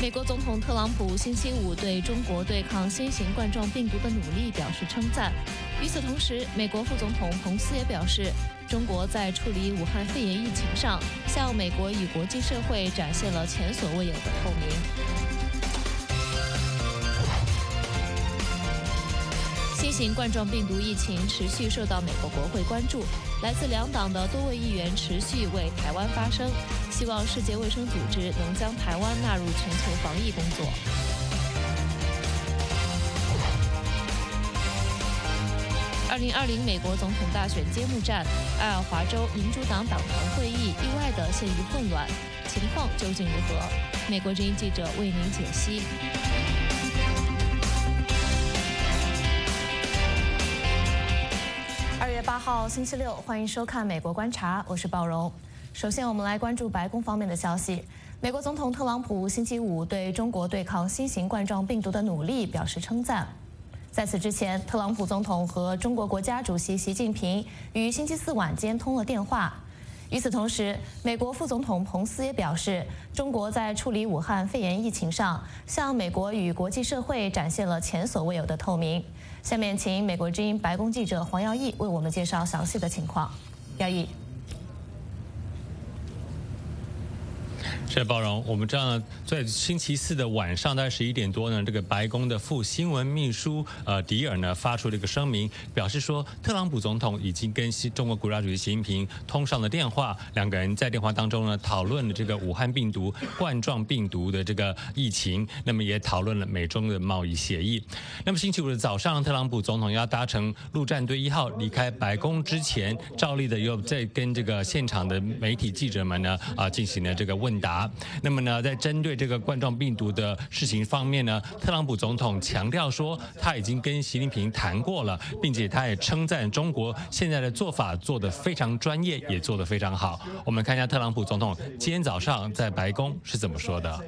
美国总统特朗普星期五对中国对抗新型冠状病毒的努力表示称赞。与此同时，美国副总统彭斯也表示，中国在处理武汉肺炎疫情上，向美国与国际社会展现了前所未有的透明。新型冠状病毒疫情持续受到美国国会关注，来自两党的多位议员持续为台湾发声，希望世界卫生组织能将台湾纳入全球防疫工作。2020美国总统大选揭幕战，爱尔华州民主党党团会议意外地陷于混乱，情况究竟如何？美国之音记者为您解析。2月8号星期六，欢迎收看《美国观察》，我是鲍荣。首先，我们来关注白宫方面的消息。美国总统特朗普星期五对中国对抗新型冠状病毒的努力表示称赞。在此之前，特朗普总统和中国国家主席习近平于星期四晚间通了电话。与此同时，美国副总统彭斯也表示，中国在处理武汉肺炎疫情上，向美国与国际社会展现了前所未有的透明。下面，请美国之音白宫记者黄耀义为我们介绍详细的情况。耀义。 是包容，我们知道呢，在星期四的晚上，大概11点多呢，这个白宫的副新闻秘书迪尔呢发出了一个声明，表示说，特朗普总统已经跟中国国家主席习近平通上了电话，两个人在电话当中呢讨论了这个武汉病毒、冠状病毒的这个疫情，那么也讨论了美中的贸易协议。那么星期五的早上，特朗普总统要搭乘陆战队1号离开白宫之前，照例的又在跟这个现场的媒体记者们呢进行了这个问答。那么呢，在针对这个冠状病毒的事情方面呢，特朗普总统强调说，他已经跟习近平谈过了，并且他也称赞中国现在的做法做得非常专业，也做得非常好。我们看一下特朗普总统今天早上在白宫是怎么说的。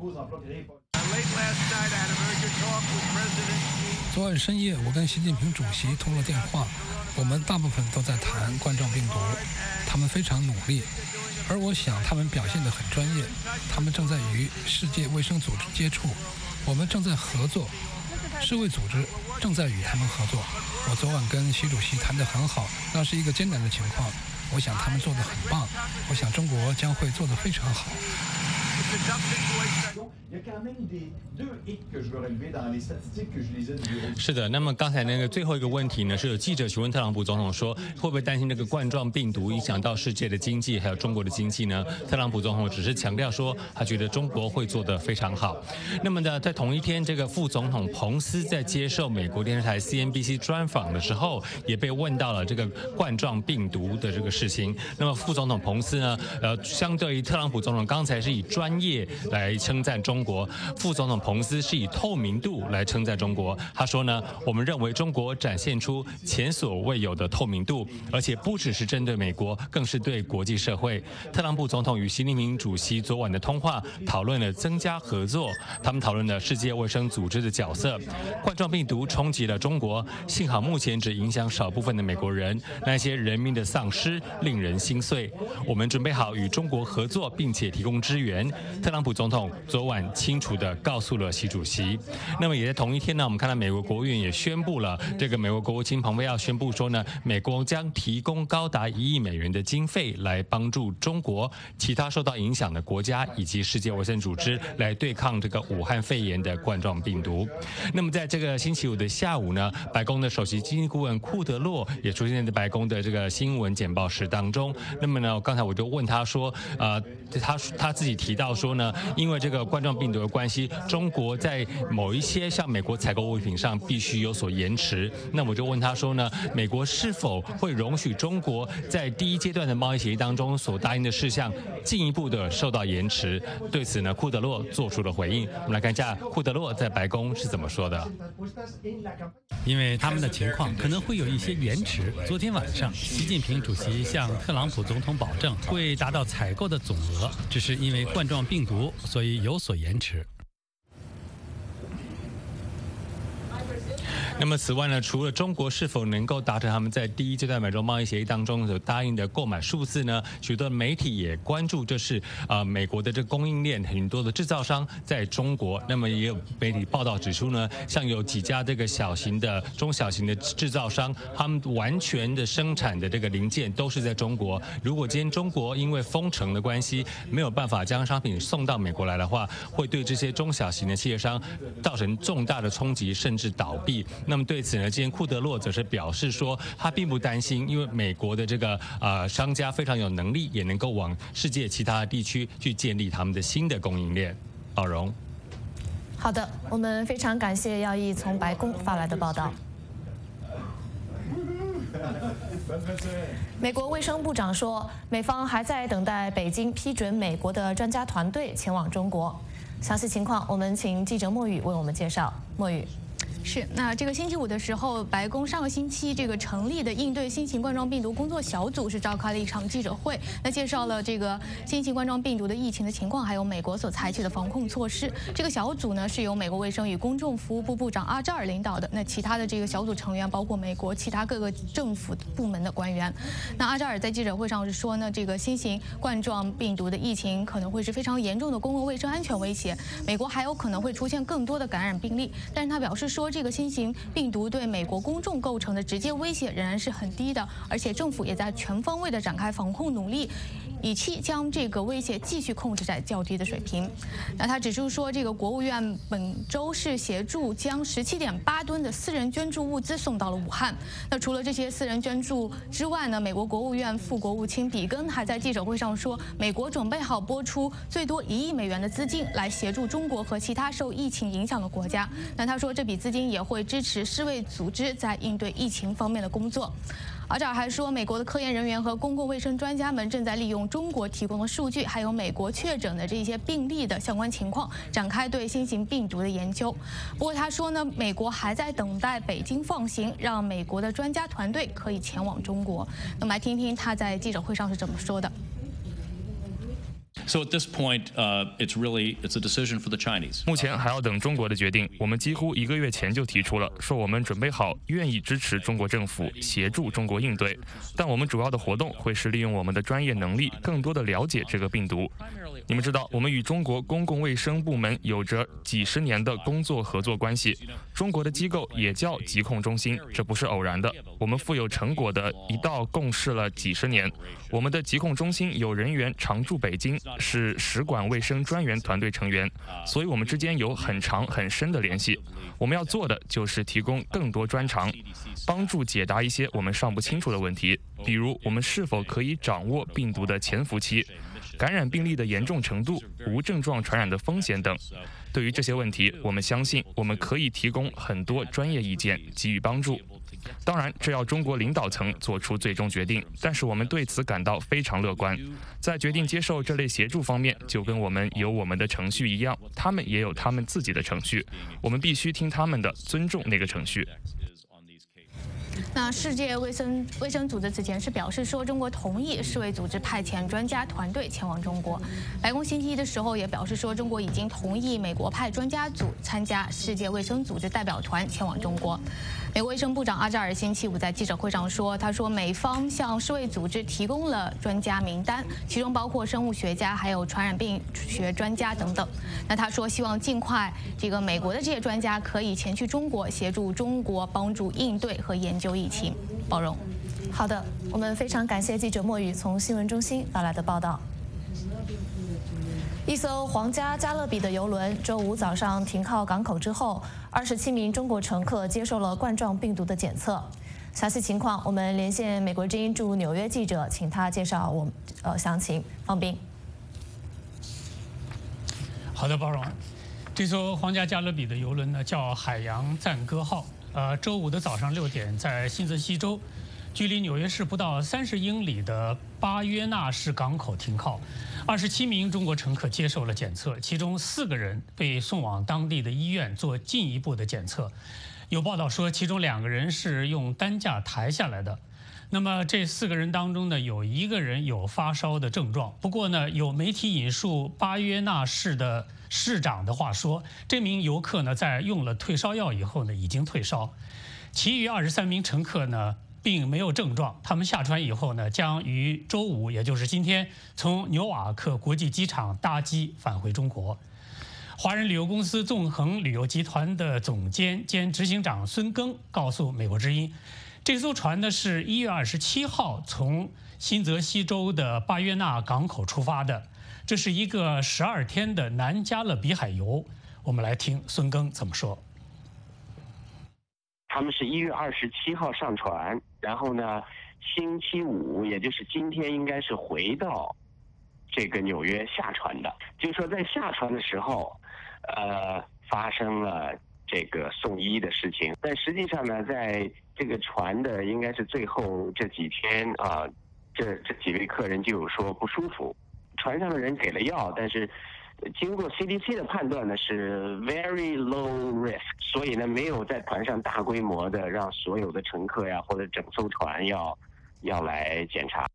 昨晚深夜，我跟习近平主席通了电话，我们大部分都在谈冠状病毒，他们非常努力。而我想他们表现得很专业，他们正在与世界卫生组织接触，我们正在合作，世卫组织正在与他们合作。我昨晚跟习主席谈得很好，那是一个艰难的情况，我想他们做得很棒，我想中国将会做得非常好。 是的，那么刚才那个最后一个问题呢，是有记者询问特朗普总统说，会不会担心这个冠状病毒影响到世界的经济，还有中国的经济呢？特朗普总统只是强调说，他觉得中国会做得非常好。那么呢，在同一天，这个副总统彭斯在接受美国电视台 CNBC 专访的时候，也被问到了这个冠状病毒的这个事情。那么副总统彭斯呢，相对于特朗普总统刚才是以专业来称赞中国，副总统彭斯是以透明度来称赞中国。他说呢，我们认为中国展现出前所未有的透明度，而且不只是针对美国，更是对国际社会。特朗普总统与习近平主席昨晚的通话讨论了增加合作，他们讨论了世界卫生组织的角色。冠状病毒冲击了中国，幸好目前只影响少部分的美国人，那些人民的丧失令人心碎。我们准备好与中国合作，并且提供支援。特朗普总统昨晚清楚地告诉了习主席。那么也在同一天呢，我们看到美国国务院也宣布了，这个美国国务卿蓬佩奥宣布说呢，美国将提供高达1亿美元的经费来帮助中国其他受到影响的国家以及世界卫生组织来对抗这个武汉肺炎的冠状病毒。那么在这个星期五的下午呢，白宫的首席经济顾问库德洛也出现在白宫的这个新闻简报室当中。那么呢，刚才我就问他说，他自己提到说呢，因为这个冠状病毒的关系，中国在某一些像美国采购物品上必须有所延迟。那我就问他说呢，美国是否会容许中国在第一阶段的贸易协议当中所答应的事项进一步的受到延迟？对此呢，库德洛做出了回应。我们来看一下库德洛在白宫是怎么说的。 因为他们的情况可能会有一些延迟。昨天晚上，习近平主席向特朗普总统保证会达到采购的总额，只是因为冠状病毒，所以有所延迟。 那么此外呢，除了中国是否能够达成他们在第一阶段美洲贸易协议当中所答应的购买数字呢？许多媒体也关注，这是美国的这个供应链很多的制造商在中国。那么也有媒体报道指出呢，像有几家这个中小型的制造商，他们完全的生产的这个零件都是在中国。如果今天中国因为封城的关系没有办法将商品送到美国来的话，会对这些中小型的企业商造成重大的冲击，甚至倒闭。那么对此呢，今天库德洛则是表示说，他并不担心，因为美国的这个商家非常有能力，也能够往世界其他的地区去建立他们的新的供应链。宝荣， 好的，我们非常感谢耀义从白宫发来的报道。美国卫生部长说，美方还在等待北京批准美国的专家团队前往中国。详细情况，我们请记者莫宇为我们介绍。莫宇。 是，那这个星期五的时候，白宫上个星期这个成立的应对新型冠状病毒工作小组是召开了一场记者会，那介绍了这个新型冠状病毒的疫情的情况，还有美国所采取的防控措施。这个小组呢是由美国卫生与公众服务部部长阿扎尔领导的，那其他的这个小组成员包括美国其他各个政府部门的官员。那阿扎尔在记者会上是说呢，这个新型冠状病毒的疫情可能会是非常严重的公共卫生安全威胁，美国还有可能会出现更多的感染病例，但是他表示说，这个新型病毒对美国公众构成的直接威胁仍然是很低的，而且政府也在全方位的展开防控努力，以期将这个威胁继续控制在较低的水平。那他指出说，这个国务院本周是协助将17.8吨的私人捐助物资送到了武汉。那除了这些私人捐助之外呢，美国国务院副国务卿比根还在记者会上说，美国准备好拨出最多1亿美元的资金来协助中国和其他受疫情影响的国家。那他说，这笔资金也会支持世卫组织在应对疫情方面的工作。阿扎尔还说，美国的科研人员和公共卫生专家们正在利用中国提供的数据，还有美国确诊的这些病例的相关情况，展开对新型病毒的研究。不过他说呢，美国还在等待北京放行，让美国的专家团队可以前往中国。那么来听听他在记者会上是怎么说的。 So at this point, it's a decision for the Chinese. 目前还要等中国的决定。我们几乎1个月前就提出了，说我们准备好，愿意支持中国政府，协助中国应对。但我们主要的活动会是利用我们的专业能力，更多的了解这个病毒。你们知道，我们与中国公共卫生部门有着几十年的工作合作关系。中国的机构也叫疾控中心，这不是偶然的。我们富有成果的一道共事了几十年。我们的疾控中心有人员常驻北京，是使馆卫生专员团队成员，所以我们之间有很长很深的联系。我们要做的就是提供更多专长，帮助解答一些我们尚不清楚的问题，比如我们是否可以掌握病毒的潜伏期、感染病例的严重程度、无症状传染的风险等。对于这些问题，我们相信我们可以提供很多专业意见，给予帮助。当然，这要中国领导层做出最终决定，但是我们对此感到非常乐观。在决定接受这类协助方面，就跟我们有我们的程序一样，他们也有他们自己的程序，我们必须听他们的，尊重那个程序。 那世界卫生组织此前是表示说，中国同意世卫组织派遣专家团队前往中国。白宫星期一的时候也表示说，中国已经同意美国派专家组参加世界卫生组织代表团前往中国。美国卫生部长阿扎尔星期五在记者会上说，他说美方向世卫组织提供了专家名单，其中包括生物学家、还有传染病学专家等等。那他说希望尽快这个美国的这些专家可以前去中国，协助中国帮助应对和研究疫情。包容。 好的，我们非常感谢记者莫宇从新闻中心发来的报道。一艘皇家加勒比的邮轮周五早上停靠港口之后，27名中国乘客接受了冠状病毒的检测。详细情况，我们连线美国之音驻纽约记者，请他介绍详情。方斌。 好的，包容。这艘皇家加勒比的邮轮呢叫海洋赞歌号。周五的早上6点，在新泽西州，距离纽约市不到30英里的巴约纳市港口停靠。27名中国乘客接受了检测，其中4个人被送往当地的医院做进一步的检测。有报道说，其中2个人是用担架抬下来的。 那么这4个人当中呢，有1个人有发烧的症状。不过呢，有媒体引述巴约纳市的市长的话说，这名游客呢在用了退烧药以后呢已经退烧。其余23名乘客呢并没有症状，他们下船以后呢，将于周五，也就是今天，从纽瓦克国际机场搭机返回中国。华人旅游公司纵横旅游集团的总监兼执行长孙庚告诉美国之音，这艘船呢是1月27号从新泽西州的巴约纳港口出发的，这是一个12天的南加勒比海游。我们来听孙庚怎么说。 他们是1月27号上船，然后呢，星期五，也就是今天，应该是回到这个纽约下船的。就是说，在下船的时候，发生了这个送医的事情。但实际上呢，在这个船的应该是最后这几天啊，这几位客人就有说不舒服，船上的人给了药，但是经过 CDC 的判断呢是 very low risk， 所以呢没有在船上大规模的让所有的乘客呀或者整艘船要来检查。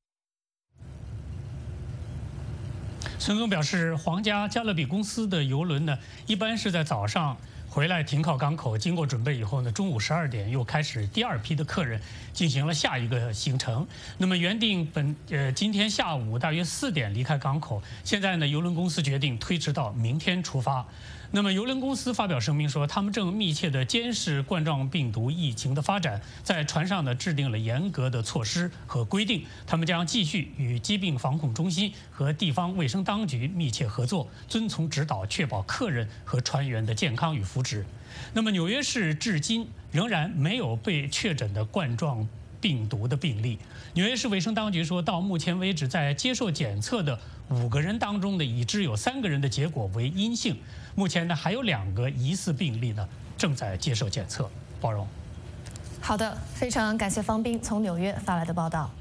孙庚表示，皇家加勒比公司的邮轮呢，一般是在早上回来停靠港口，经过准备以后呢，中午12点又开始第2批的客人进行了下一个行程。那么原定今天下午大约4点离开港口，现在呢，邮轮公司决定推迟到明天出发。那么邮轮公司发表声明说，他们正密切地监视冠状病毒疫情的发展，在船上呢制定了严格的措施和规定，他们将继续与疾病防控中心和地方卫生当局密切合作，遵从指导，确保客人和船员的健康与福祉。那么纽约市至今仍然没有被确诊的冠状病毒的病例。纽约市卫生当局说，到目前为止，在接受检测的5个人当中呢，已知有3个人的结果为阴性。目前呢，还有2个疑似病例呢正在接受检测。包容。 好的，非常感谢方斌从纽约发来的报道。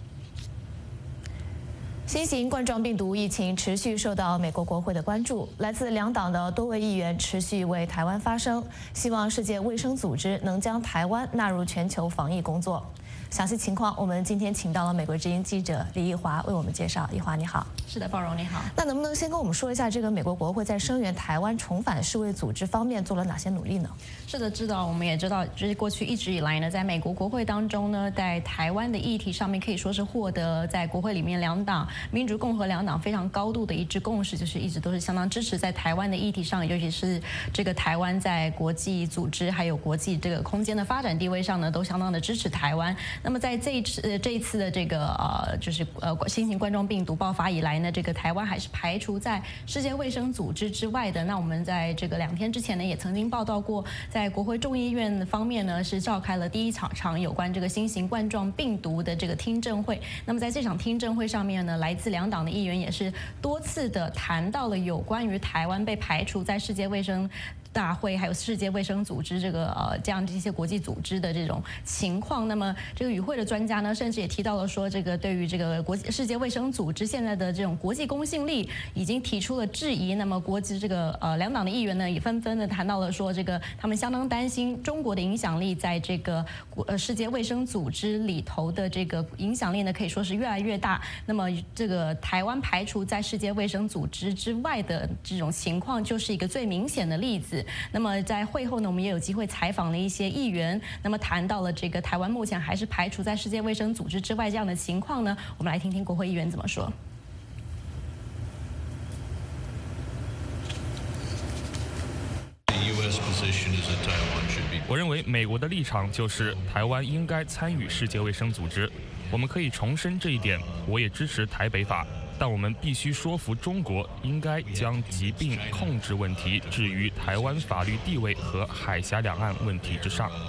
新型冠状病毒疫情持续受到美国国会的关注，来自2党的多位议员持续为台湾发声，希望世界卫生组织能将台湾纳入全球防疫工作。详细情况，我们今天请到了美国之音记者李义华为我们介绍。义华，你好。 是的，包容你好。 那能不能先跟我们说一下，这个美国国会在声援台湾重返世卫组织方面做了哪些努力呢？ 是的，我们也知道，就是过去一直以来呢，在美国国会当中呢，在台湾的议题上面可以说是获得在国会里面2党民主共和2党非常高度的一致共识，就是一直都是相当支持在台湾的议题上，尤其是这个台湾在国际组织还有国际这个空间的发展地位上呢，都相当的支持台湾。那么在这一次的这个新型冠状病毒爆发以来呢，这个台湾还是排除在世界卫生组织之外的。那我们在这个2天之前呢，也曾经报道过，在国会众议院方面呢，是召开了第一场有关这个新型冠状病毒的这个听证会。那么在这场听证会上面呢，来自2党的议员也是多次的谈到了有关于台湾被排除在世界卫生大会还有世界卫生组织这样这些国际组织的这种情况。那么这个与会的专家呢，甚至也提到了说，这个对于这个世界卫生组织现在的这种国际公信力已经提出了质疑。那么国际2党的议员呢，也纷纷的谈到了说，这个他们相当担心中国的影响力在这个世界卫生组织里头的这个影响力呢，可以说是越来越大。那么这个台湾排除在世界卫生组织之外的这种情况，就是一个最明显的例子。那么在会后呢，我们也有机会采访了一些议员，那么谈到了这个台湾目前还是排除在世界卫生组织之外这样的情况呢，我们来听听国会议员怎么说。 我认为美国的立场就是台湾应该参与世界卫生组织，我们可以重申这一点。我也支持台北法。但我们必须说服中国，应该将疾病控制问题置于台湾法律地位和海峡两岸问题之上。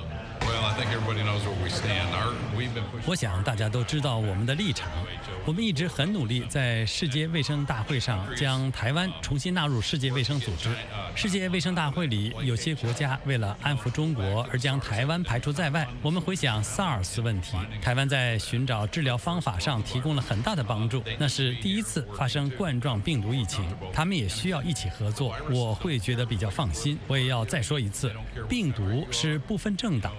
我想大家都知道我们的立场。我们一直很努力，在世界卫生大会上将台湾重新纳入世界卫生组织。世界卫生大会里，有些国家为了安抚中国而将台湾排除在外。我们回想 SARS 问题，台湾在寻找治疗方法上提供了很大的帮助。那是第一次发生冠状病毒疫情，他们也需要一起合作。我会觉得比较放心。我也要再说一次，病毒是不分政党、不分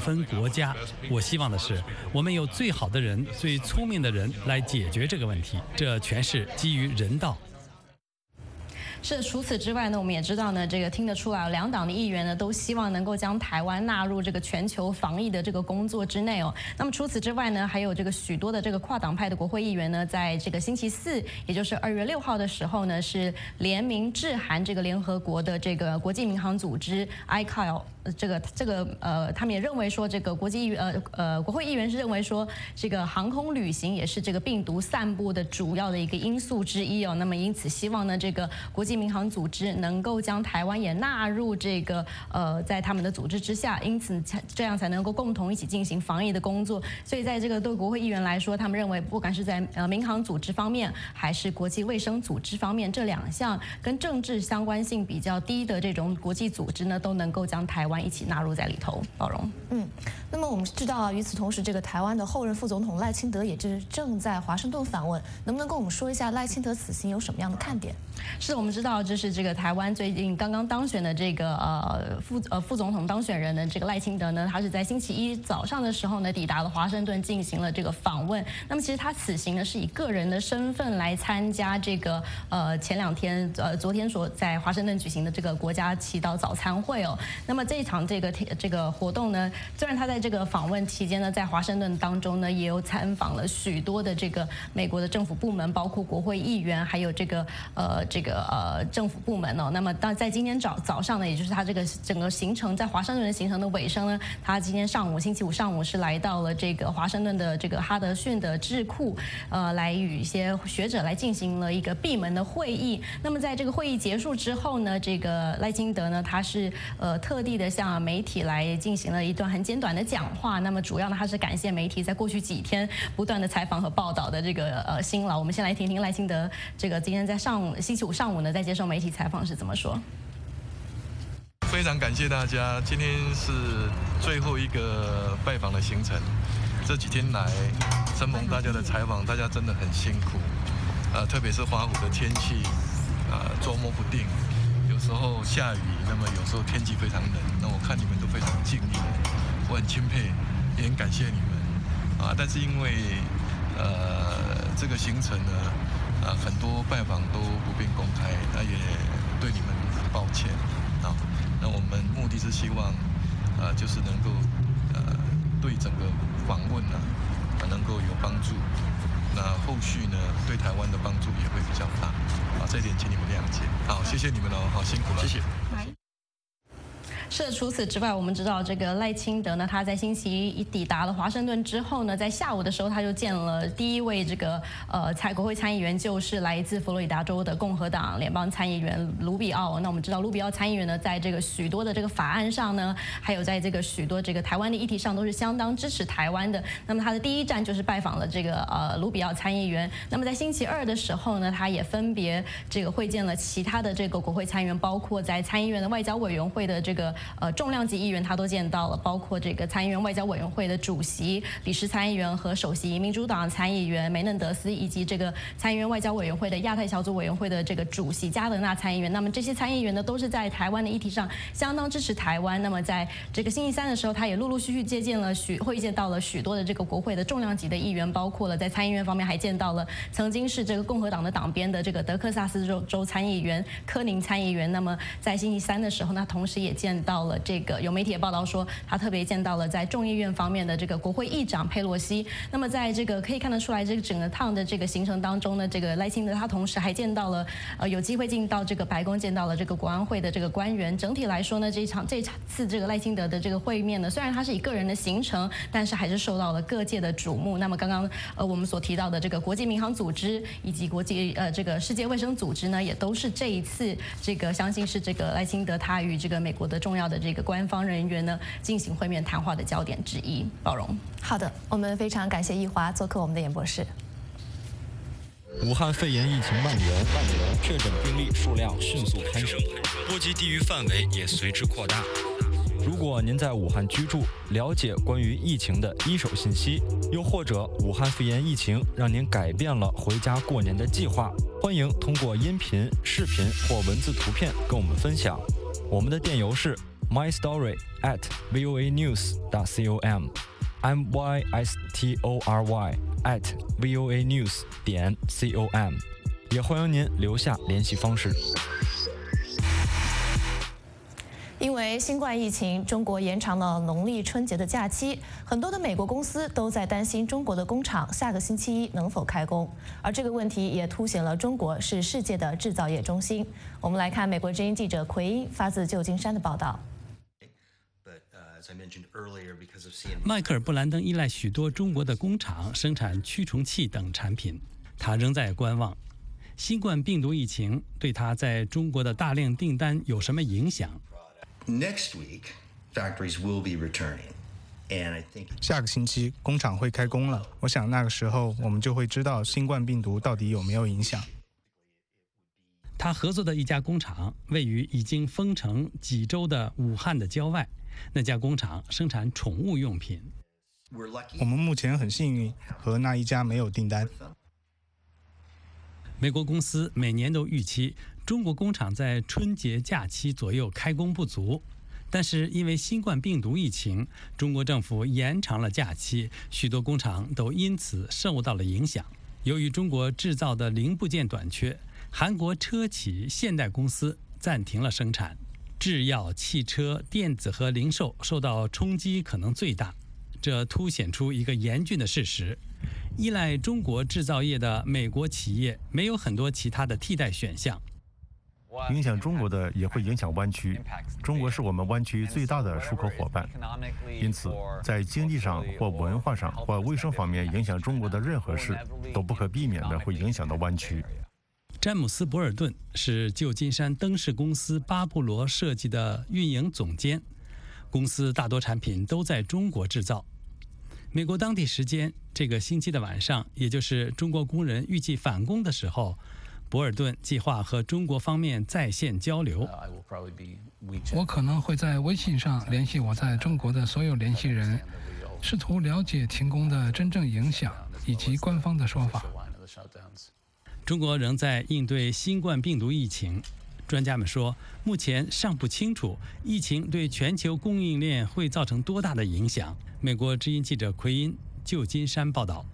分国家。我希望的是，我们有最好的人、最聪明的人来解决这个问题，这全是基于人道。 是，除此之外呢，我们也知道呢，这个听得出来，两党的议员呢都希望能够将台湾纳入这个全球防疫的这个工作之内哦。那么除此之外呢，还有这个许多的这个跨党派的国会议员呢，在这个星期四，也就是2月6号的时候呢，是联名致函这个联合国的这个国际民航组织 ICAO。他们也认为说，这个国会议员是认为说，这个航空旅行也是这个病毒散布的主要的一个因素之一哦。那么因此希望呢，这个国际民航组织能够将台湾也纳入这个在他们的组织之下，因此这样才能够共同一起进行防疫的工作。所以在这个对国会议员来说，他们认为不管是在民航组织方面，还是国际卫生组织方面，这2项跟政治相关性比较低的这种国际组织呢，都能够将台湾一起纳入在里头。包容。 那么我们知道啊，与此同时，这个台湾的后任副总统赖清德也正在华盛顿访问，能不能跟我们说一下赖清德此行有什么样的看点？ 是我们知道，这是这个台湾最近刚刚当选的这个副总统当选人呢，这个赖清德呢，他是在星期一早上的时候呢，抵达了华盛顿进行了这个访问。那么其实他此行呢是以个人的身份来参加这个前2天昨天所在华盛顿举行的这个国家祈祷早餐会哦。那么这一场这个活动呢，虽然他在这个访问期间呢，在华盛顿当中呢，也有参访了许多的这个美国的政府部门，包括国会议员，还有这个政府部门哦。那么在今天早上呢，也就是他这个整个行程在华盛顿的行程的尾声呢，他今天星期五上午是来到了这个华盛顿的这个哈德逊的智库，来与一些学者来进行了一个闭门的会议。那么在这个会议结束之后呢，这个赖清德呢，他是特地的向媒体来进行了一段很简短的讲话。那么主要呢，他是感谢媒体在过去几天不断的采访和报道的这个辛劳。我们先来听听赖清德这个今天在星期五上午呢，在接受媒体采访是怎么说。 非常感谢大家，今天是最后一个拜访的行程。这几天来承蒙大家的采访，大家真的很辛苦，特别是华府的天气，捉摸不定，有时候下雨，那么有时候天气非常冷。那我看你们都非常敬业，我很钦佩，也很感谢你们，但是因为这个行程呢，很多拜访都不便公开，那也对你们抱歉啊。那我们目的是希望，就是能够对整个访问呢，能够有帮助。那后续呢，对台湾的帮助也会比较大，这一点请你们谅解。好，谢谢你们哦，好辛苦了，谢谢。 是，除此之外，我们知道这个赖清德呢，他在星期一抵达了华盛顿之后呢，在下午的时候他就见了第一位这个国会参议员，就是来自佛罗里达州的共和党联邦参议员卢比奥。那我们知道卢比奥参议员呢，在这个许多的这个法案上呢，还有在这个许多这个台湾的议题上，都是相当支持台湾的。那么他的第一站就是拜访了这个卢比奥参议员。那么在星期二的时候呢，他也分别这个会见了其他的这个国会参议员，包括在参议院的外交委员会的这个重量级议员他都见到了，包括这个参议院外交委员会的主席李石参议员和首席民主党参议员梅嫩德斯，以及这个参议院外交委员会的亚太小组委员会的这个主席加德纳参议员。那么这些参议员呢，都是在台湾的议题上相当支持台湾。那么在这个星期三的时候，他也陆陆续续会见到了许多的这个国会的重量级的议员，包括了在参议院方面还见到了曾经是这个共和党的党鞭的这个德克萨斯州参议员柯宁参议员。那么在星期三的时候呢，同时也见到了这个有媒体也报道说，他特别见到了在众议院方面的这个国会议长佩洛西。那么在这个可以看得出来，这个整个趟的这个行程当中呢，这个赖清德他同时还见到了有机会进到这个白宫，见到了这个国安会的这个官员。整体来说呢，这次这个赖清德的这个会面呢，虽然他是以个人的行程，但是还是受到了各界的瞩目。那么刚刚我们所提到的这个国际民航组织以及这个世界卫生组织呢，也都是这一次这个相信是这个赖清德他与这个美国的重要的这个官方人员呢进行会面谈话的焦点之一。包容。 好的，我们非常感谢易华做客我们的演播室。 武汉肺炎疫情蔓延，确诊病例数量迅速攀升，波及地域范围也随之扩大。如果您在武汉居住，了解关于疫情的一手信息，又或者武汉肺炎疫情让您改变了回家过年的计划，欢迎通过音频、视频或文字图片跟我们分享。我们的电邮是 mystory@voanews.com mystory@voanews.com， 也欢迎您留下联系方式。 因为新冠疫情，中国延长了农历春节的假期，很多的美国公司都在担心中国的工厂下个星期一能否开工，而这个问题也凸显了中国是世界的制造业中心。我们来看美国之音记者奎因发自旧金山的报道。 迈克尔·布兰登依赖许多中国的工厂生产驱虫器等产品，他仍在观望。新冠病毒疫情对他在中国的大量订单有什么影响？ Next week, factories will be returning, and I think 下个星期工厂会开工了。我想那个时候我们就会知道新冠病毒到底有没有影响。 他合作的一家工厂位于已经封城几周的武汉的郊外，那家工厂生产宠物用品。 我们目前很幸运，和那一家没有订单。 美国公司每年都预期中国工厂在春节假期左右开工不足，但是因为新冠病毒疫情，中国政府延长了假期，许多工厂都因此受到了影响。由于中国制造的零部件短缺，韩国车企现代公司暂停了生产，制药、汽车、电子和零售受到冲击可能最大。这凸显出一个严峻的事实：依赖中国制造业的美国企业没有很多其他的替代选项。 影响中国的也会影响湾区，中国是我们湾区最大的出口伙伴，因此在经济上或文化上或卫生方面影响中国的任何事都不可避免的会影响到湾区。 詹姆斯·博尔顿是旧金山灯饰公司巴布罗设计的运营总监，公司大多产品都在中国制造。美国当地时间这个星期的晚上，也就是中国工人预计返工的时候，博尔顿计划和中国方面在线交流。 我可能会在微信上联系我在中国的所有联系人，试图了解停工的真正影响以及官方的说法。 中国仍在应对新冠病毒疫情，专家们说，目前尚不清楚疫情对全球供应链会造成多大的影响。美国之音记者奎因，旧金山报道。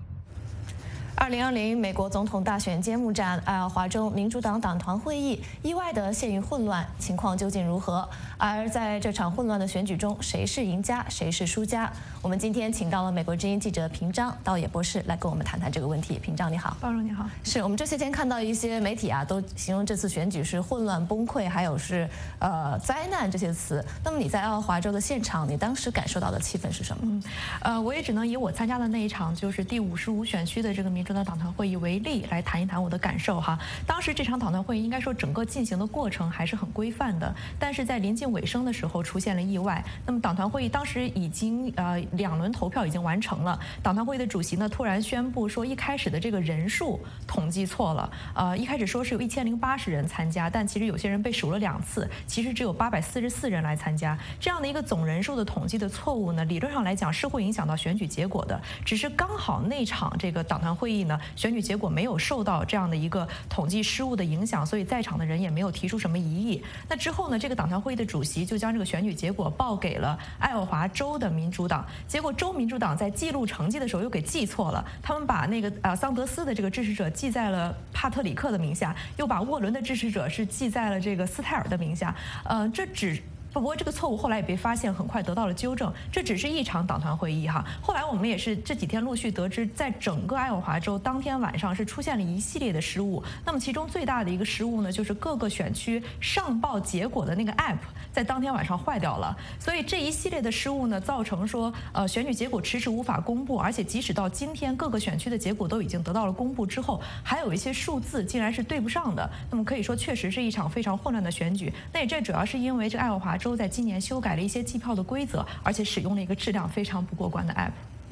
2020美国总统大选揭幕战，爱奥华州民主党党团会议意外地陷于混乱，情况究竟如何？而在这场混乱的选举中，谁是赢家，谁是输家？我们今天请到了美国之音记者平章道野博士来跟我们谈谈这个问题。平章你好。 包荣你好。 是我们这些天看到一些媒体都形容这次选举是混乱、崩溃，还有是灾难这些词。那么你在爱奥华州的现场，你当时感受到的气氛是什么？ 我也只能以我参加的那一场，就是第55选区的这个民主党党团会议为例，来谈一谈我的感受哈。当时这场党团会议应该说整个进行的过程还是很规范的，但是在临近尾声的时候出现了意外。那么党团会议当时已经2轮投票已经完成了，党团会议的主席呢突然宣布说，一开始的这个人数统计错了，一开始说是有1080人参加，但其实有些人被数了2次，其实只有844人来参加。这样的一个总人数的统计的错误呢，理论上来讲是会影响到选举结果的，只是刚好那场这个党团会议呢，选举结果没有受到这样的一个统计失误的影响，所以在场的人也没有提出什么异议。那之后呢，这个党团会议的主席就将这个选举结果报给了爱奥华州的民主党，结果州民主党在记录成绩的时候又给记错了，他们把那个桑德斯的这个支持者记在了帕特里克的名下，又把沃伦的支持者是记在了这个斯泰尔的名下，不过这个错误后来也被发现，很快得到了纠正。这只是一场党团会议哈。后来我们也是这几天陆续得知，在整个爱奥华州当天晚上是出现了一系列的失误。那么其中最大的一个失误呢，就是各个选区上报结果的那个 app 在当天晚上坏掉了。所以这一系列的失误呢，造成说选举结果迟迟无法公布，而且即使到今天各个选区的结果都已经得到了公布之后，还有一些数字竟然是对不上的。那么可以说确实是一场非常混乱的选举。那也这主要是因为这爱奥华州在今年修改了一些计票的规则，而且使用了一个质量非常不过关的 app。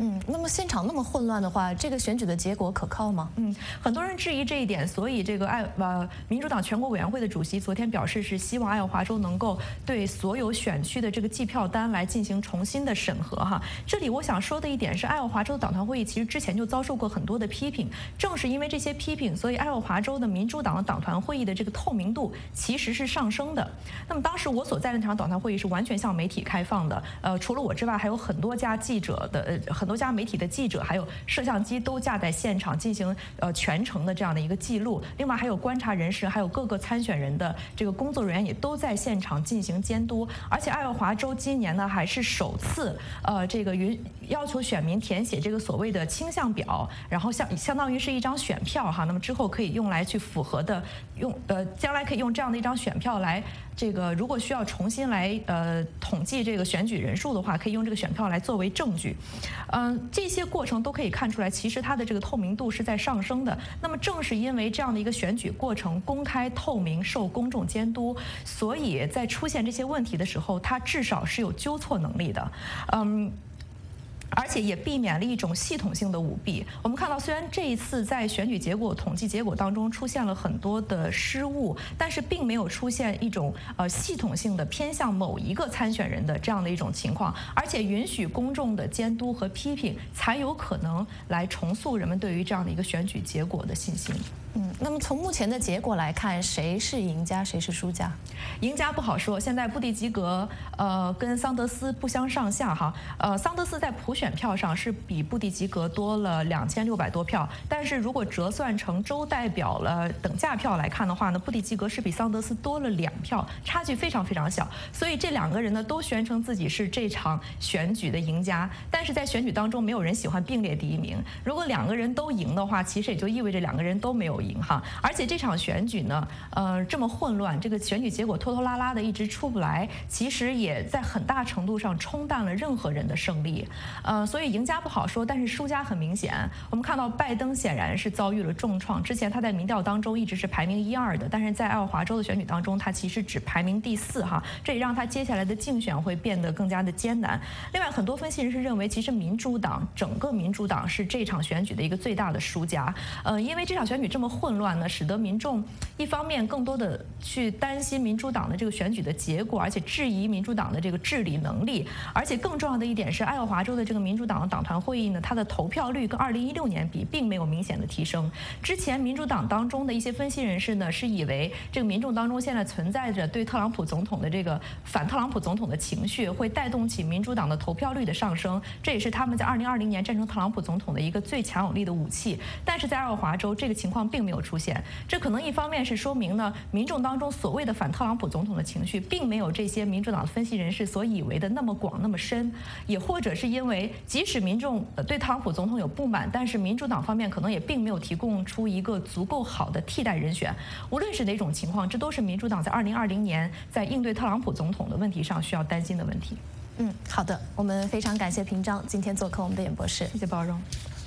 那么现场那么混乱的话，这个选举的结果可靠吗？ 很多人质疑这一点，所以这个民主党全国委员会的主席昨天表示，是希望爱荷华州能够对所有选区的这个计票单来进行重新的审核哈。这里我想说的一点是，爱荷华州党团会议其实之前就遭受过很多的批评，正是因为这些批评，所以爱荷华州的民主党的党团会议的这个透明度其实是上升的。那么当时我所在的那场党团会议是完全向媒体开放的，除了我之外，还有很多家媒体的记者，还有摄像机都架在现场进行全程的这样的一个记录。另外还有观察人士，还有各个参选人的这个工作人员也都在现场进行监督。而且爱荷华州今年呢还是首次这个要求选民填写这个所谓的倾向表，然后相当于是一张选票哈。那么之后可以用来去符合的将来可以用这样的一张选票来这个如果需要重新来统计这个选举人数的话，可以用这个选票来作为证据。这些过程都可以看出来，其实它的这个透明度是在上升的。那么正是因为这样的一个选举过程公开透明、受公众监督，所以在出现这些问题的时候，它至少是有纠错能力的。而且也避免了一种系统性的舞弊。我们看到，虽然这一次在选举统计结果当中出现了很多的失误，但是并没有出现一种系统性的偏向某一个参选人的这样的一种情况，而且允许公众的监督和批评，才有可能来重塑人们对于这样的一个选举结果的信心。 那么从目前的结果来看，谁是赢家，谁是输家？ 赢家不好说，现在布蒂吉格跟桑德斯不相上下哈。桑德斯在普选票上是比布蒂吉格多了2600多票，但是如果折算成州代表了等价票来看的话呢，布蒂吉格是比桑德斯多了2票，差距非常非常小。所以这2个人呢都宣称自己是这场选举的赢家，但是在选举当中没有人喜欢并列第一名。如果2个人都赢的话，其实也就意味着2个人都没有赢哈。而且这场选举呢，这么混乱，这个选举结果拖拖拉拉的一直出不来，其实也在很大程度上冲淡了任何人的胜利。所以赢家不好说，但是输家很明显。我们看到拜登显然是遭遇了重创，之前他在民调当中一直是排名1、2的，但是在爱荷华州的选举当中，他其实只排名第4哈，这也让他接下来的竞选会变得更加的艰难。另外，很多分析人士认为，其实整个民主党是这场选举的一个最大的输家。因为这场选举这么混乱呢，使得民众一方面更多的去担心民主党的这个选举的结果，而且质疑民主党的这个治理能力。而且更重要的一点是，爱荷华州的这个民主党的党团会议呢，它的投票率跟2016年比并没有明显的提升。之前民主党当中的一些分析人士呢，是以为这个民众当中现在存在着对特朗普总统的这个反特朗普总统的情绪，会带动起民主党的投票率的上升，这也是他们在2020年战胜特朗普总统的一个最强有力的武器。但是在爱荷华州，这个情况并没有出现。这可能一方面是说明呢，民众当中所谓的反特朗普总统的情绪，并没有这些民主党分析人士所以为的那么广那么深，也或者是因为即使民众对特朗普总统有不满，但是民主党方面可能也并没有提供出一个足够好的替代人选。无论是哪种情况，这都是民主党在2020年在应对特朗普总统的问题上需要担心的问题。 好的，我们非常感谢平章今天做客我们的演播室， 谢谢包容。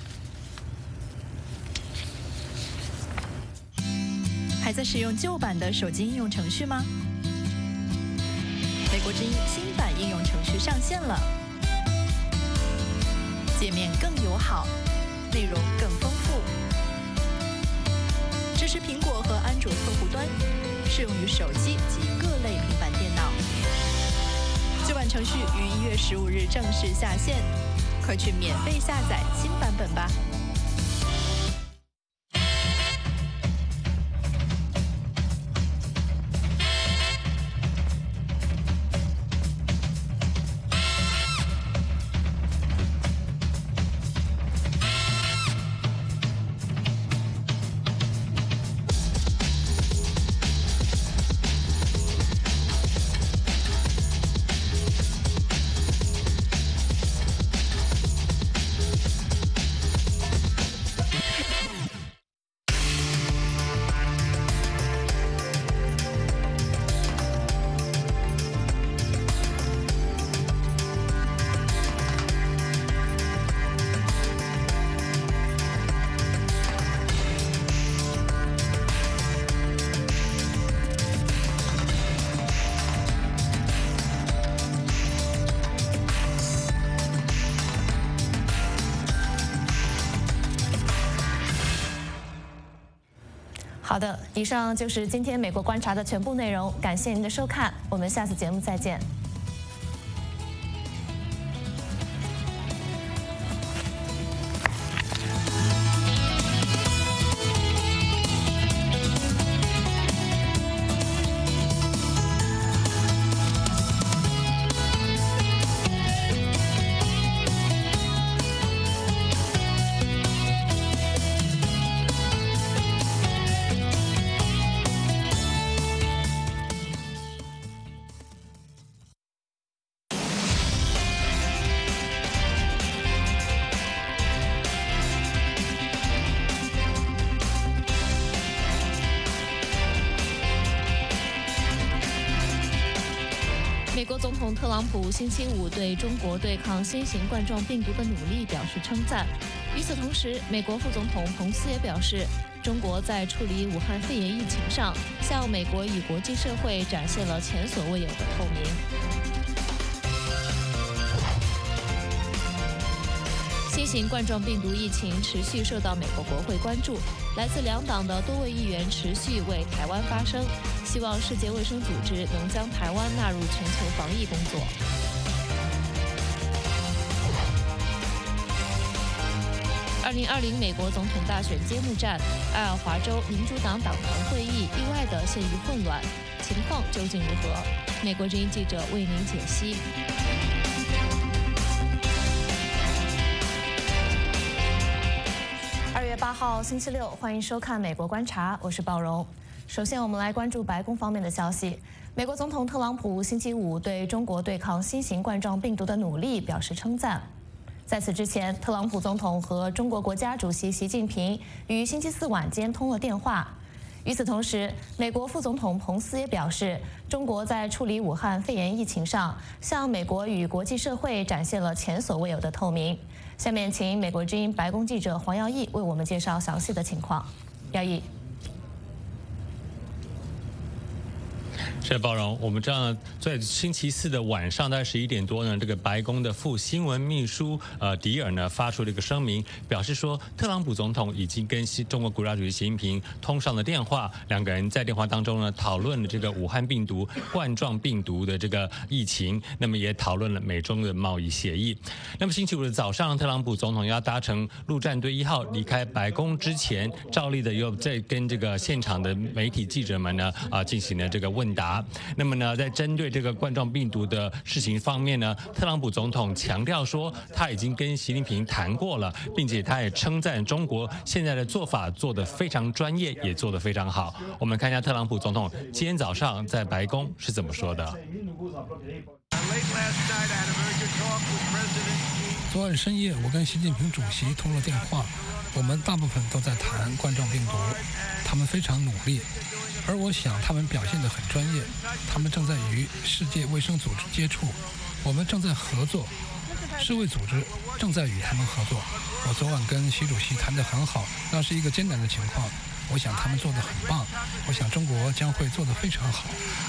还在使用旧版的手机应用程序吗？美国之音新版应用程序上线了，界面更友好，内容更丰富，支持苹果和安卓客户端，适用于手机及各类平板电脑。旧版程序于1月15日正式下线，快去免费下载新版本吧。 好的，以上就是今天美国观察的全部内容，感谢您的收看，我们下次节目再见。美国总统特朗普星期五对中国对抗新型冠状病毒的努力表示称赞。与此同时，美国副总统彭斯也表示，中国在处理武汉肺炎疫情上，向美国与国际社会展现了前所未有的透明。新型冠状病毒疫情持续受到美国国会关注，来自两党的多位议员持续为台湾发声，希望世界卫生组织能将台湾纳入全球防疫工作。2020美国总统大选揭幕战，爱尔华州民主党党团会议意外地陷于混乱，情况究竟如何？美国之音记者为您解析。2月8号星期六，欢迎收看《美国观察》，我是鲍荣。首先，我们来关注白宫方面的消息。美国总统特朗普星期五对中国对抗新型冠状病毒的努力表示称赞。在此之前，特朗普总统和中国国家主席习近平于星期四晚间通了电话。与此同时，美国副总统彭斯也表示，中国在处理武汉肺炎疫情上，向美国与国际社会展现了前所未有的透明。下面请美国之音白宫记者黄耀义为我们介绍详细的情况。耀义。 是包容，我们知道在星期四的晚上，大概11点多呢，这个白宫的副新闻秘书迪尔呢发出了一个声明，表示说特朗普总统已经跟中国国家主席习近平通上了电话，两个人在电话当中呢讨论了这个武汉病毒、冠状病毒的这个疫情，那么也讨论了美中的贸易协议。那么星期五的早上，特朗普总统要搭乘陆战队1号离开白宫之前，照例的又在跟这个现场的媒体记者们呢进行了这个问答。那么呢，在针对这个冠状病毒的事情方面呢，特朗普总统强调说，他已经跟习近平谈过了，并且他也称赞中国现在的做法做得非常专业，也做得非常好。我们看一下特朗普总统今天早上在白宫是怎么说的。 昨晚深夜，我跟习近平主席通了电话，我们大部分都在谈冠状病毒，他们非常努力。而我想他们表现得很专业，他们正在与世界卫生组织接触，我们正在合作，世卫组织正在与他们合作。我昨晚跟习主席谈得很好，那是一个艰难的情况，我想他们做得很棒，我想中国将会做得非常好。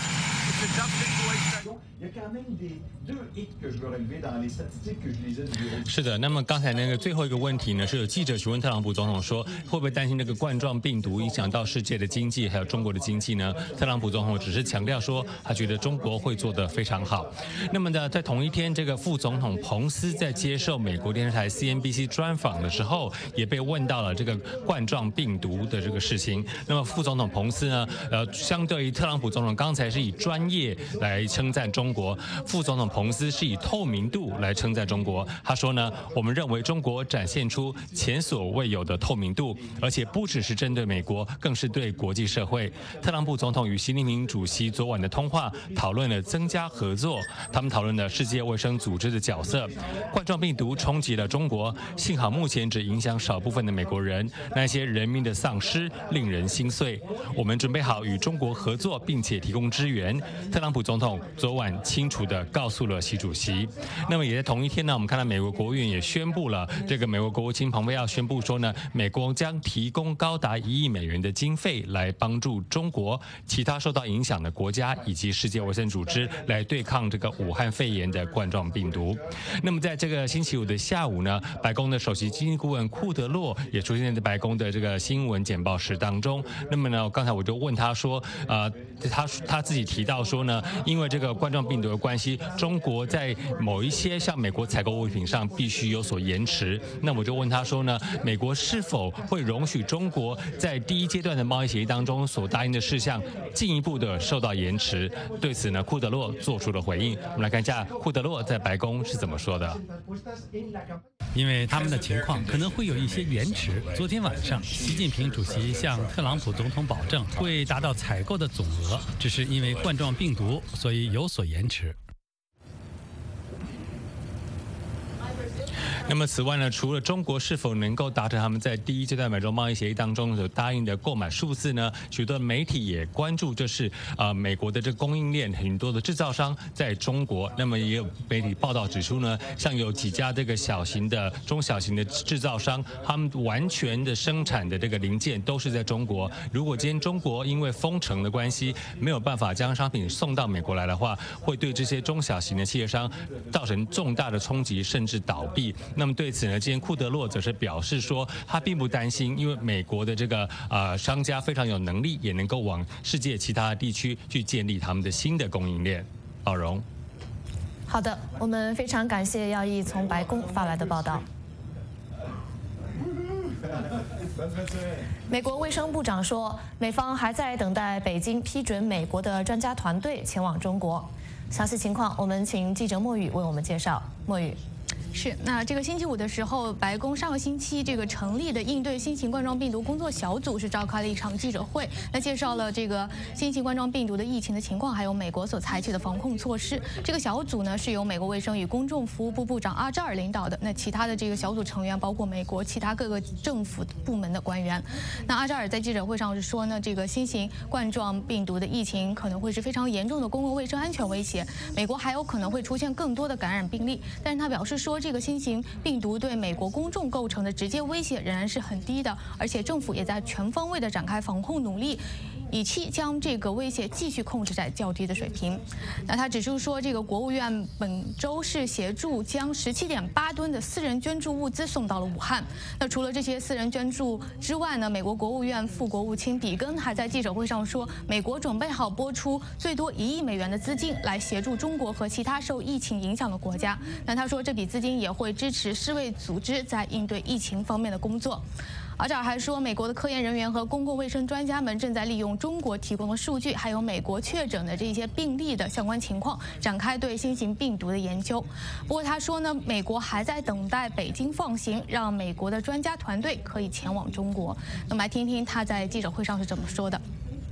是的，那么刚才那个最后一个问题呢，是有记者询问特朗普总统说，会不会担心这个冠状病毒影响到世界的经济，还有中国的经济呢？特朗普总统只是强调说，他觉得中国会做得非常好。那么呢，在同一天，这个副总统彭斯在接受美国电视台 CNBC 专访的时候，也被问到了这个冠状病毒的这个事情。那么副总统彭斯呢，相对于特朗普总统刚才是以专业来称赞中国，副总统彭斯是以透明度来称赞中国。他说呢，我们认为中国展现出前所未有的透明度，而且不只是针对美国，更是对国际社会。特朗普总统与习近平主席昨晚的通话讨论了增加合作，他们讨论了世界卫生组织的角色。冠状病毒冲击了中国，幸好目前只影响少部分的美国人，那些人民的丧失令人心碎。我们准备好与中国合作，并且提供支援。 特朗普总统昨晚清楚地告诉了习主席。那么也在同一天呢，我们看到美国国务院也宣布了，这个美国国务卿蓬佩奥宣布说呢，美国将提供高达1亿美元的经费来帮助中国、其他受到影响的国家以及世界卫生组织来对抗这个武汉肺炎的冠状病毒。那么在这个星期五的下午呢，白宫的首席经济顾问库德洛也出现在白宫的这个新闻简报室当中。那么呢，刚才我就问他说，他自己提到说呢，因为这个冠状病毒的关系，中国在某一些像美国采购物品上必须有所延迟。那我就问他说呢，美国是否会容许中国在第一阶段的贸易协议当中所答应的事项进一步的受到延迟？对此呢，库德洛做出了回应。我们来看一下库德洛在白宫是怎么说的。 因为他们的情况可能会有一些延迟。昨天晚上，习近平主席向特朗普总统保证会达到采购的总额，只是因为冠状病毒，所以有所延迟。 那么此外呢，除了中国是否能够达成他们在第一阶段美中贸易协议当中所答应的购买数字呢？许多媒体也关注，就是美国的这个供应链很多的制造商在中国。那么也有媒体报道指出呢，像有几家这个中小型的制造商，他们完全的生产的这个零件都是在中国。如果今天中国因为封城的关系没有办法将商品送到美国来的话，会对这些中小型的企业商造成重大的冲击，甚至倒闭。那么对此呢，今天库德洛则是表示说，他并不担心，因为美国的这个商家非常有能力，也能够往世界其他地区去建立他们的新的供应链。宝荣， 好的，我们非常感谢耀义从白宫发来的报道。美国卫生部长说，美方还在等待北京批准美国的专家团队前往中国。详细情况，我们请记者莫宇为我们介绍。莫宇。 是，那这个星期五的时候，白宫上个星期这个成立的应对新型冠状病毒工作小组是召开了一场记者会，那介绍了这个新型冠状病毒的疫情的情况，还有美国所采取的防控措施。这个小组呢是由美国卫生与公众服务部部长阿扎尔领导的，那其他的这个小组成员包括美国其他各个政府部门的官员。那阿扎尔在记者会上是说呢，这个新型冠状病毒的疫情可能会是非常严重的公共卫生安全威胁，美国还有可能会出现更多的感染病例，但是他表示说，这个新型病毒对美国公众构成的直接威胁仍然是很低的，而且政府也在全方位的展开防控努力，以期将这个威胁继续控制在较低的水平。那他指出说，这个国务院本周是协助将17.8吨的私人捐助物资送到了武汉。那除了这些私人捐助之外呢，美国国务院副国务卿比根还在记者会上说，美国准备好拨出最多1亿美元的资金来协助中国和其他受疫情影响的国家。那他说，这笔资金也会支持世卫组织在应对疫情方面的工作。阿扎尔还说，美国的科研人员和公共卫生专家们正在利用中国提供的数据，还有美国确诊的这些病例的相关情况，展开对新型病毒的研究。不过他说呢，美国还在等待北京放行，让美国的专家团队可以前往中国。那么来听听他在记者会上是怎么说的。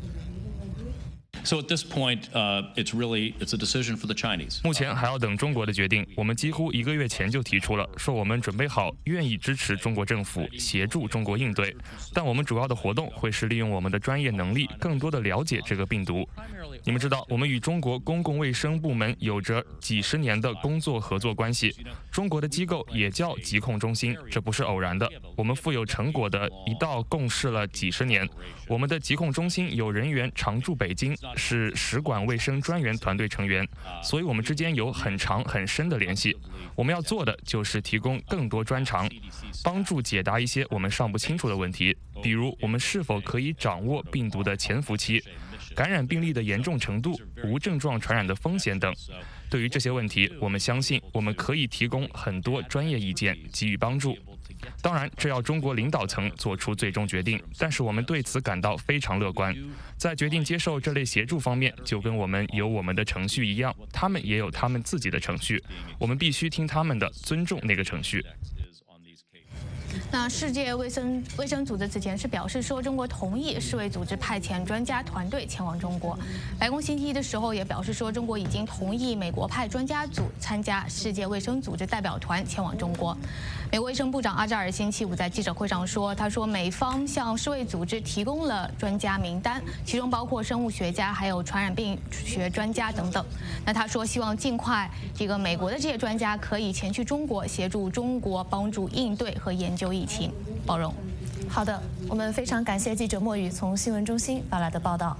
So at this point, it's a decision for the Chinese. 目前还要等中国的决定。我们几乎1个月前就提出了，说我们准备好，愿意支持中国政府，协助中国应对。但我们主要的活动会是利用我们的专业能力，更多的了解这个病毒。你们知道，我们与中国公共卫生部门有着几十年的工作合作关系。中国的机构也叫疾控中心，这不是偶然的。我们富有成果的一道共事了几十年。我们的疾控中心有人员常驻北京，是使馆卫生专员团队成员，所以我们之间有很长很深的联系。我们要做的就是提供更多专长，帮助解答一些我们尚不清楚的问题，比如我们是否可以掌握病毒的潜伏期、感染病例的严重程度、无症状传染的风险等。对于这些问题，我们相信我们可以提供很多专业意见，给予帮助。当然，这要中国领导层做出最终决定，但是我们对此感到非常乐观。在决定接受这类协助方面，就跟我们有我们的程序一样，他们也有他们自己的程序，我们必须听他们的，尊重那个程序。 那世界卫生组织此前是表示说，中国同意世卫组织派遣专家团队前往中国。白宫星期一的时候也表示说，中国已经同意美国派专家组参加世界卫生组织代表团前往中国。 美国卫生部长阿扎尔星期五在记者会上说，他说美方向世卫组织提供了专家名单，其中包括生物学家，还有传染病学专家等等。那他说希望尽快美国的这些专家可以前去中国，协助中国帮助应对和研究疫情。包容。 好的，我们非常感谢记者莫宇从新闻中心发来的报道。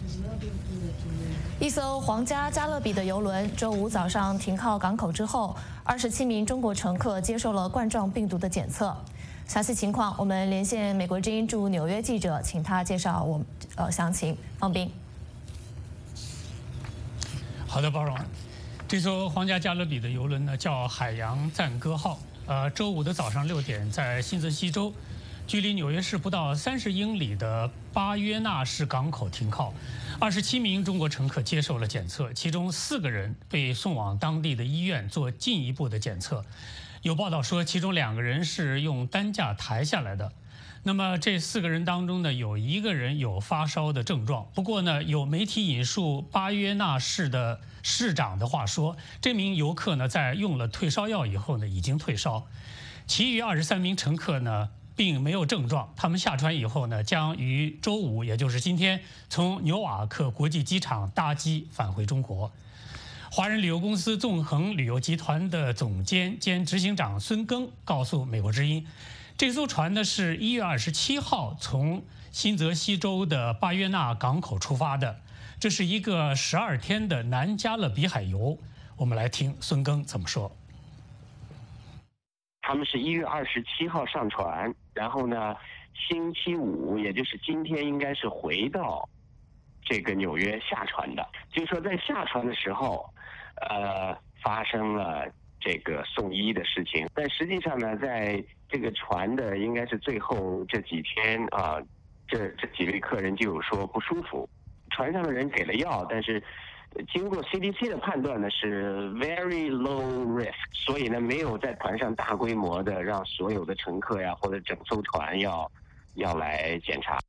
一艘皇家加勒比的邮轮周五早上停靠港口之后，27名中国乘客接受了冠状病毒的检测。详细情况，我们连线美国之音驻纽约记者，请他介绍详情。方斌。 好的，包容。这艘皇家加勒比的邮轮呢叫海洋赞歌号，周五的早上6点在新泽西州，距离纽约市不到30英里的巴约纳市港口停靠。27名中国乘客接受了检测，其中4个人被送往当地的医院做进一步的检测。有报道说，其中2个人是用担架抬下来的。那么这4个人当中呢，有1个人有发烧的症状。不过呢，有媒体引述巴约纳市的市长的话说，这名游客呢在用了退烧药以后呢已经退烧。其余23名乘客呢并没有症状，他们下船以后呢，将于周五，也就是今天，从纽瓦克国际机场搭机返回中国。华人旅游公司纵横旅游集团的总监兼执行长孙庚告诉美国之音，这艘船呢是1月27号从新泽西州的巴约纳港口出发的，这是一个12天的南加勒比海游。我们来听孙庚怎么说。 他们是1月27号上船，然后呢，星期五，也就是今天，应该是回到这个纽约下船的。就是说，在下船的时候，发生了这个送医的事情。但实际上呢，在这个船的应该是最后这几天啊，这几位客人就有说不舒服，船上的人给了药，但是经过 CDC 的判断呢是 very low risk， 所以呢没有在船上大规模的让所有的乘客呀或者整艘船要来检查。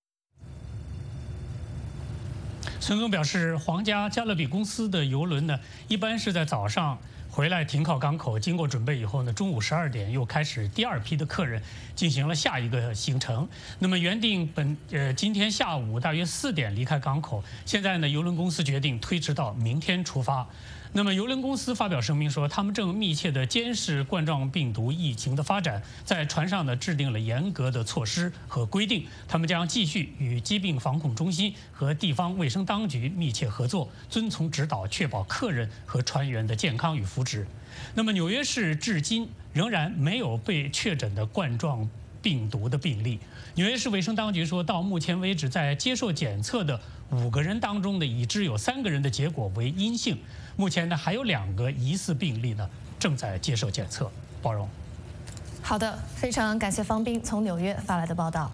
孙庚表示，皇家加勒比公司的邮轮呢，一般是在早上回来停靠港口，经过准备以后呢，中午12点又开始第2批的客人进行了下一个行程。那么原定今天下午大约4点离开港口，现在呢邮轮公司决定推迟到明天出发。那么邮轮公司发表声明说，他们正密切地监视冠状病毒疫情的发展，在船上呢制定了严格的措施和规定，他们将继续与疾病防控中心和地方卫生当局密切合作，遵从指导，确保客人和船员的健康与福祉。那么纽约市至今仍然没有被确诊的冠状病毒的病例。纽约市卫生当局说，到目前为止，在接受检测的5个人当中呢，已知有3个人的结果为阴性。目前呢，还有2个疑似病例呢正在接受检测。包容。 好的，非常感谢方斌从纽约发来的报道。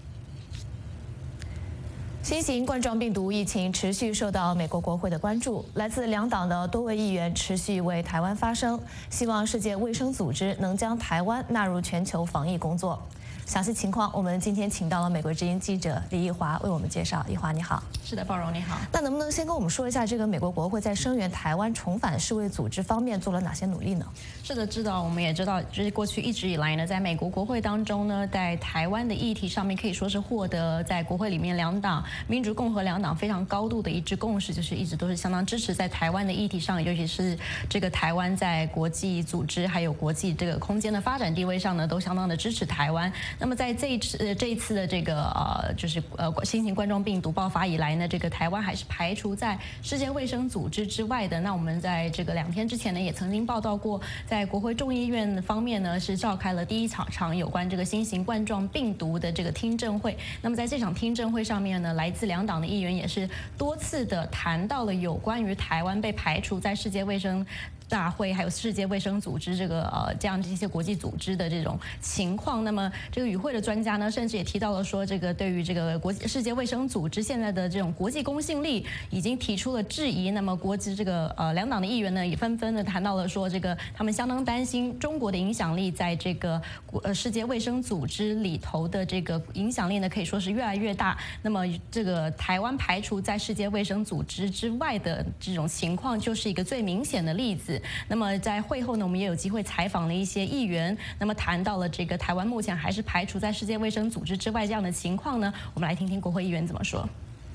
新型冠状病毒疫情持续受到美国国会的关注，来自2党的多位议员持续为台湾发声，希望世界卫生组织能将台湾纳入全球防疫工作。详细情况，我们今天请到了美国之音记者李义华为我们介绍。义华，你好。 是的，包容你好。 那能不能先跟我们说一下，这个美国国会在声援台湾重返世卫组织方面做了哪些努力呢？ 是的，我们也知道，就是过去一直以来呢，在美国国会当中呢，在台湾的议题上面可以说是获得在国会里面2党民主共和2党非常高度的一致共识，就是一直都是相当支持在台湾的议题上，尤其是这个台湾在国际组织还有国际这个空间的发展地位上呢，都相当的支持台湾。那么在这一次的这个新型冠状病毒爆发以来呢，这个台湾还是排除在世界卫生组织之外的。那我们在这个2天之前呢，也曾经报道过，在国会众议院方面呢，是召开了第一场有关这个新型冠状病毒的这个听证会。那么在这场听证会上面呢，来自2党的议员也是多次的谈到了有关于台湾被排除在世界卫生大会还有世界卫生组织这样一些国际组织的这种情况。那么这个与会的专家呢，甚至也提到了说，这个对于这个世界卫生组织现在的这种国际公信力已经提出了质疑。那么国际2党的议员呢，也纷纷的谈到了说，这个他们相当担心中国的影响力在这个世界卫生组织里头的这个影响力呢，可以说是越来越大。那么这个台湾排除在世界卫生组织之外的这种情况，就是一个最明显的例子。 子。那么在会后呢，我们也有机会采访了一些议员，那么谈到了这个台湾目前还是排除在世界卫生组织之外这样的情况呢，我们来听听国会议员怎么说。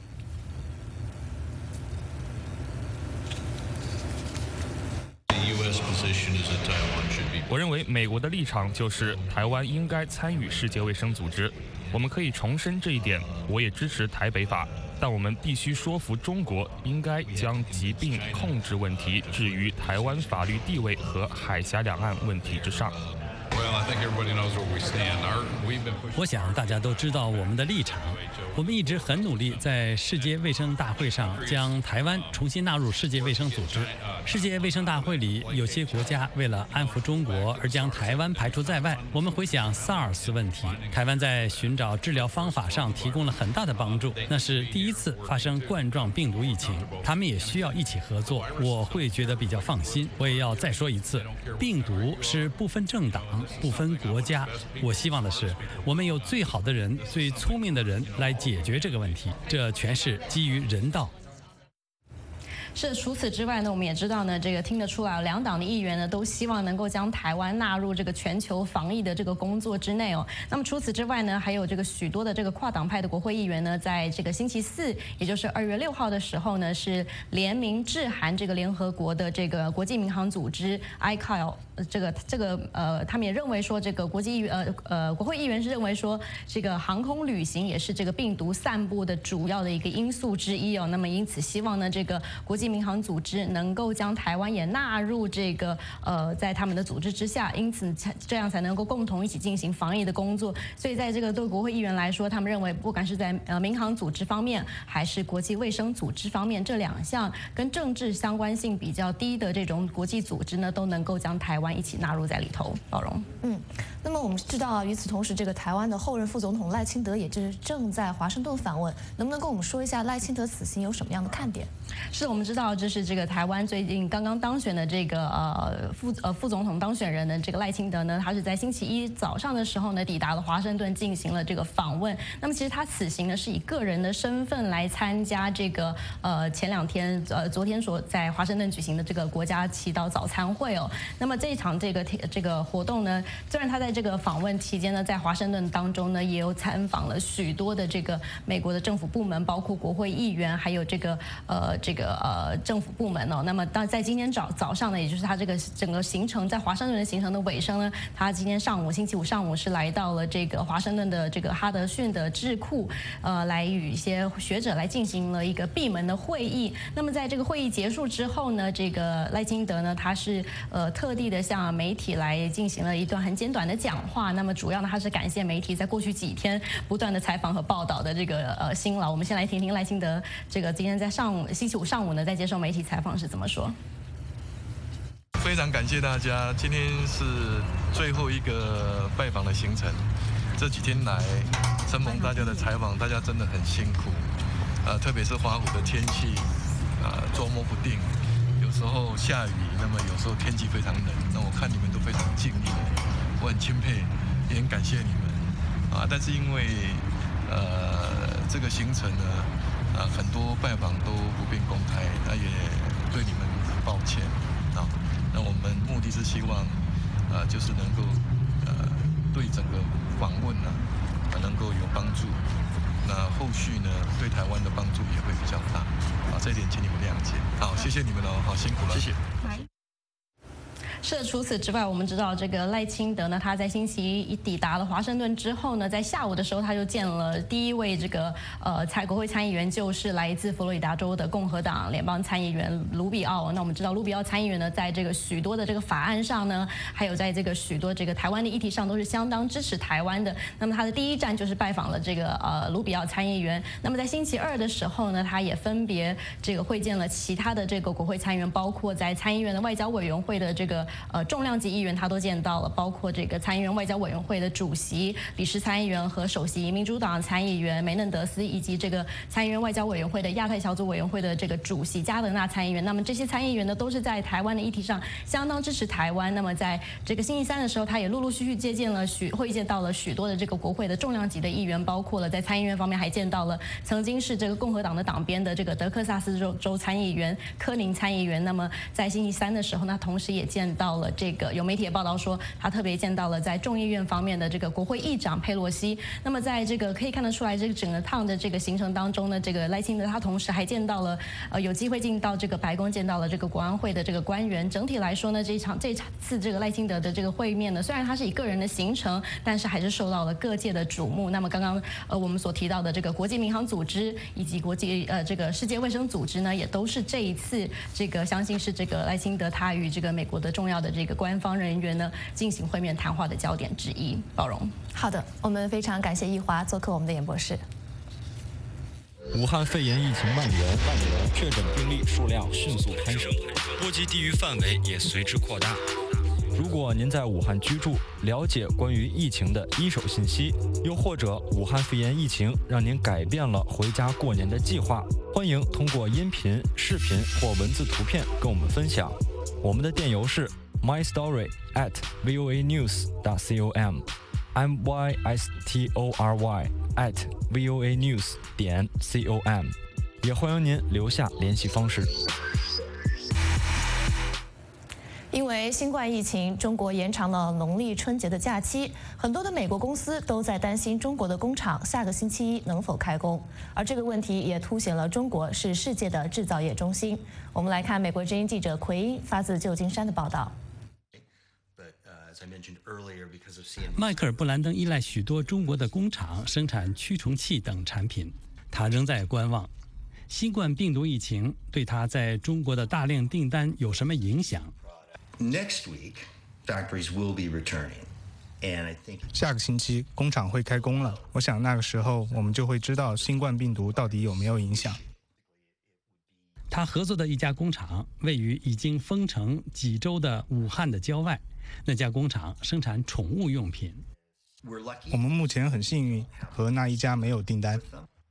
我认为美国的立场就是台湾应该参与世界卫生组织，我们可以重申这一点。我也支持台北法，但我们必须说服中国应该将疾病控制问题置于台湾法律地位和海峡两岸问题之上。 我想大家都知道我们的立场。我们一直很努力，在世界卫生大会上将台湾重新纳入世界卫生组织。世界卫生大会里，有些国家为了安抚中国而将台湾排除在外。我们回想 SARS 问题，台湾在寻找治疗方法上提供了很大的帮助。那是第一次发生冠状病毒疫情，他们也需要一起合作。我会觉得比较放心。我也要再说一次，病毒是不分政党、不分国家。我希望的是，我们有最好的人、最聪明的人来解决这个问题，这全是基于人道。 是，除此之外呢，我们也知道呢，这个听得出来，两党的议员呢都希望能够将台湾纳入这个全球防疫的这个工作之内哦。那么除此之外呢，还有这个许多的这个跨党派的国会议员呢，在这个星期四，也就是2月6号的时候呢，是联名致函这个联合国的这个国际民航组织 ICAO。他们也认为说，这个国会议员是认为说，这个航空旅行也是这个病毒散布的主要的一个因素之一哦。那么因此希望呢，这个国际民航组织能够将台湾也纳入这个在他们的组织之下，因此这样才能够共同一起进行防疫的工作。所以在这个对国会议员来说，他们认为不管是在民航组织方面，还是国际卫生组织方面，这两项跟政治相关性比较低的这种国际组织呢，都能够将台湾一起纳入在里头。包容。 那么我们知道啊，与此同时，这个台湾的后任副总统赖清德也就是正在华盛顿访问，能不能跟我们说一下赖清德此行有什么样的看点？ 是我们知道，这是这个台湾最近刚刚当选的这个副总统当选人的这个赖清德呢，他是在星期一早上的时候呢，抵达了华盛顿进行了这个访问。那么其实他此行呢是以个人的身份来参加这个前2天昨天所在华盛顿举行的这个国家祈祷早餐会哦。那么这一场这个活动呢，虽然他在这个访问期间呢，在华盛顿当中呢，也有参访了许多的这个美国的政府部门，包括国会议员，还有这个政府部门哦。那么在今天早上呢，也就是他这个整个行程在华盛顿的行程的尾声呢，他今天星期五上午是来到了这个华盛顿的这个哈德逊的智库，来与一些学者来进行了一个闭门的会议。那么在这个会议结束之后呢，这个赖清德呢，他是特地的向媒体来进行了一段很简短的讲话。那么主要呢，他是感谢媒体在过去几天不断的采访和报道的这个辛劳。我们先来听听赖清德这个今天在星期五上午呢，在接受媒体采访时怎么说。 非常感谢大家，今天是最后一个拜访的行程。这几天来承蒙大家的采访，大家真的很辛苦，特别是华府的天气，捉摸不定，有时候下雨，那么有时候天气非常冷。那我看你们都非常尽力，我很钦佩，也很感谢你们，但是因为这个行程呢，很多拜访都不便公开，那也对你们抱歉啊。那我们目的是希望，就是能够对整个访问呢，能够有帮助。那后续呢，对台湾的帮助也会比较大，这一点请你们谅解。好，谢谢你们哦，好辛苦了，谢谢。 是，除此之外，我们知道这个赖清德呢，他在星期一抵达了华盛顿之后呢，在下午的时候他就见了第一位这个国会参议员，就是来自佛罗里达州的共和党联邦参议员卢比奥。那我们知道卢比奥参议员呢，在这个许多的这个法案上呢，还有在这个许多这个台湾的议题上，都是相当支持台湾的。那么他的第一站就是拜访了这个卢比奥参议员。那么在星期二的时候呢，他也分别这个会见了其他的这个国会参议员，包括在参议院的外交委员会的这个重量级议员他都见到了，包括这个参议院外交委员会的主席、理事参议员和首席民主党参议员梅嫩德斯，以及这个参议院外交委员会的亚太小组委员会的这个主席加德纳参议员。那么这些参议员呢，都是在台湾的议题上相当支持台湾。那么在这个星期三的时候，他也陆陆续续会见到了许多的这个国会的重量级的议员，包括了在参议院方面还见到了曾经是这个共和党的党鞭的这个德克萨斯州参议员柯林参议员。那么在星期三的时候呢，同时也见到了这个有媒体也报道说，他特别见到了在众议院方面的这个国会议长佩洛西。那么在这个可以看得出来，这个整个趟的这个行程当中呢，这个赖清德他同时还见到了有机会进到这个白宫，见到了这个国安会的这个官员。整体来说呢，这次这个赖清德的这个会面呢，虽然他是以个人的行程，但是还是受到了各界的瞩目。那么刚刚我们所提到的这个国际民航组织以及这个世界卫生组织呢，也都是这一次这个相信是这个赖清德他与这个美国的重要的这个官方人员呢进行会面谈话的焦点之一。宝荣， 好的，我们非常感谢易华做客我们的演播室。 武汉肺炎疫情蔓延，确诊病例数量迅速攀升，波及地域范围也随之扩大。如果您在武汉居住，了解关于疫情的一手信息，又或者武汉肺炎疫情让您改变了回家过年的计划，欢迎通过音频、视频或文字图片跟我们分享。我们的电邮是 mystory@voanews.com，mystory@voanews.com，也欢迎您留下联系方式。 因为新冠疫情，中国延长了农历春节的假期，很多的美国公司都在担心中国的工厂下个星期一能否开工，而这个问题也凸显了中国是世界的制造业中心。我们来看美国之音记者奎因发自旧金山的报道。 迈克尔·布兰登依赖许多中国的工厂生产驱虫器等产品，他仍在观望。新冠病毒疫情对他在中国的大量订单有什么影响 ？Next week, factories will be returning, and I think 下个星期工厂会开工了。我想那个时候我们就会知道新冠病毒到底有没有影响。 他合作的一家工厂位于已经封城几周的武汉的郊外，那家工厂生产宠物用品。 我们目前很幸运，和那一家没有订单。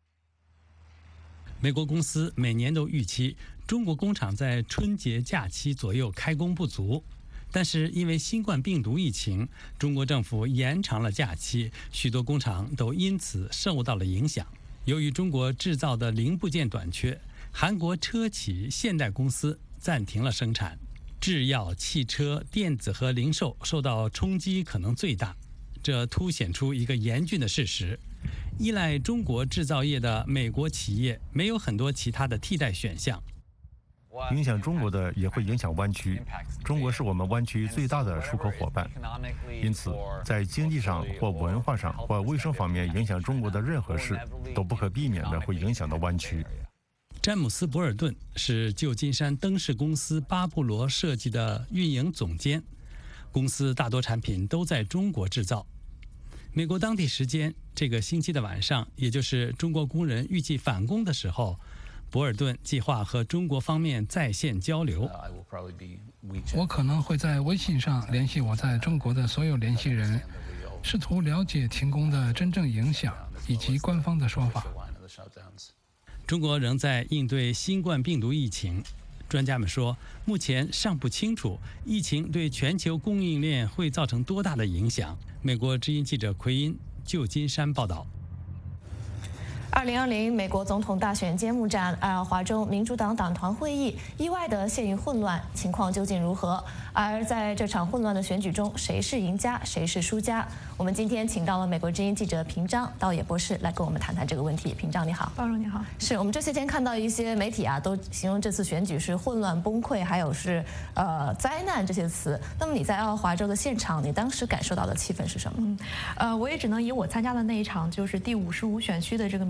美国公司每年都预期中国工厂在春节假期左右开工不足，但是因为新冠病毒疫情，中国政府延长了假期，许多工厂都因此受到了影响。由于中国制造的零部件短缺，韩国车企现代公司暂停了生产，制药、汽车、电子和零售受到冲击可能最大。这凸显出一个严峻的事实：依赖中国制造业的美国企业没有很多其他的替代选项。 影响中国的也会影响湾区，中国是我们湾区最大的出口伙伴，因此在经济上或文化上或卫生方面影响中国的任何事都不可避免的会影响到湾区。 詹姆斯·博尔顿是旧金山灯饰公司巴布罗设计的运营总监，公司大多产品都在中国制造。美国当地时间这个星期的晚上，也就是中国工人预计返工的时候，博尔顿计划和中国方面在线交流。 我可能会在微信上联系我在中国的所有联系人，试图了解停工的真正影响以及官方的说法。 中国仍在应对新冠病毒疫情，专家们说，目前尚不清楚疫情对全球供应链会造成多大的影响。美国之音记者奎因，旧金山报道。 2020美国总统大选揭幕战，爱奥华州民主党党团会议意外地陷于混乱，情况究竟如何？而在这场混乱的选举中，谁是赢家，谁是输家？我们今天请到了美国之音记者平章到演播室来跟我们谈谈这个问题。平章你好。 包荣你好。 是我们这些天看到一些媒体都形容这次选举是混乱、崩溃，还有是灾难这些词。那么你在爱奥华州的现场，你当时感受到的气氛是什么？ 我也只能以我参加的那一场，就是第55选区的这个民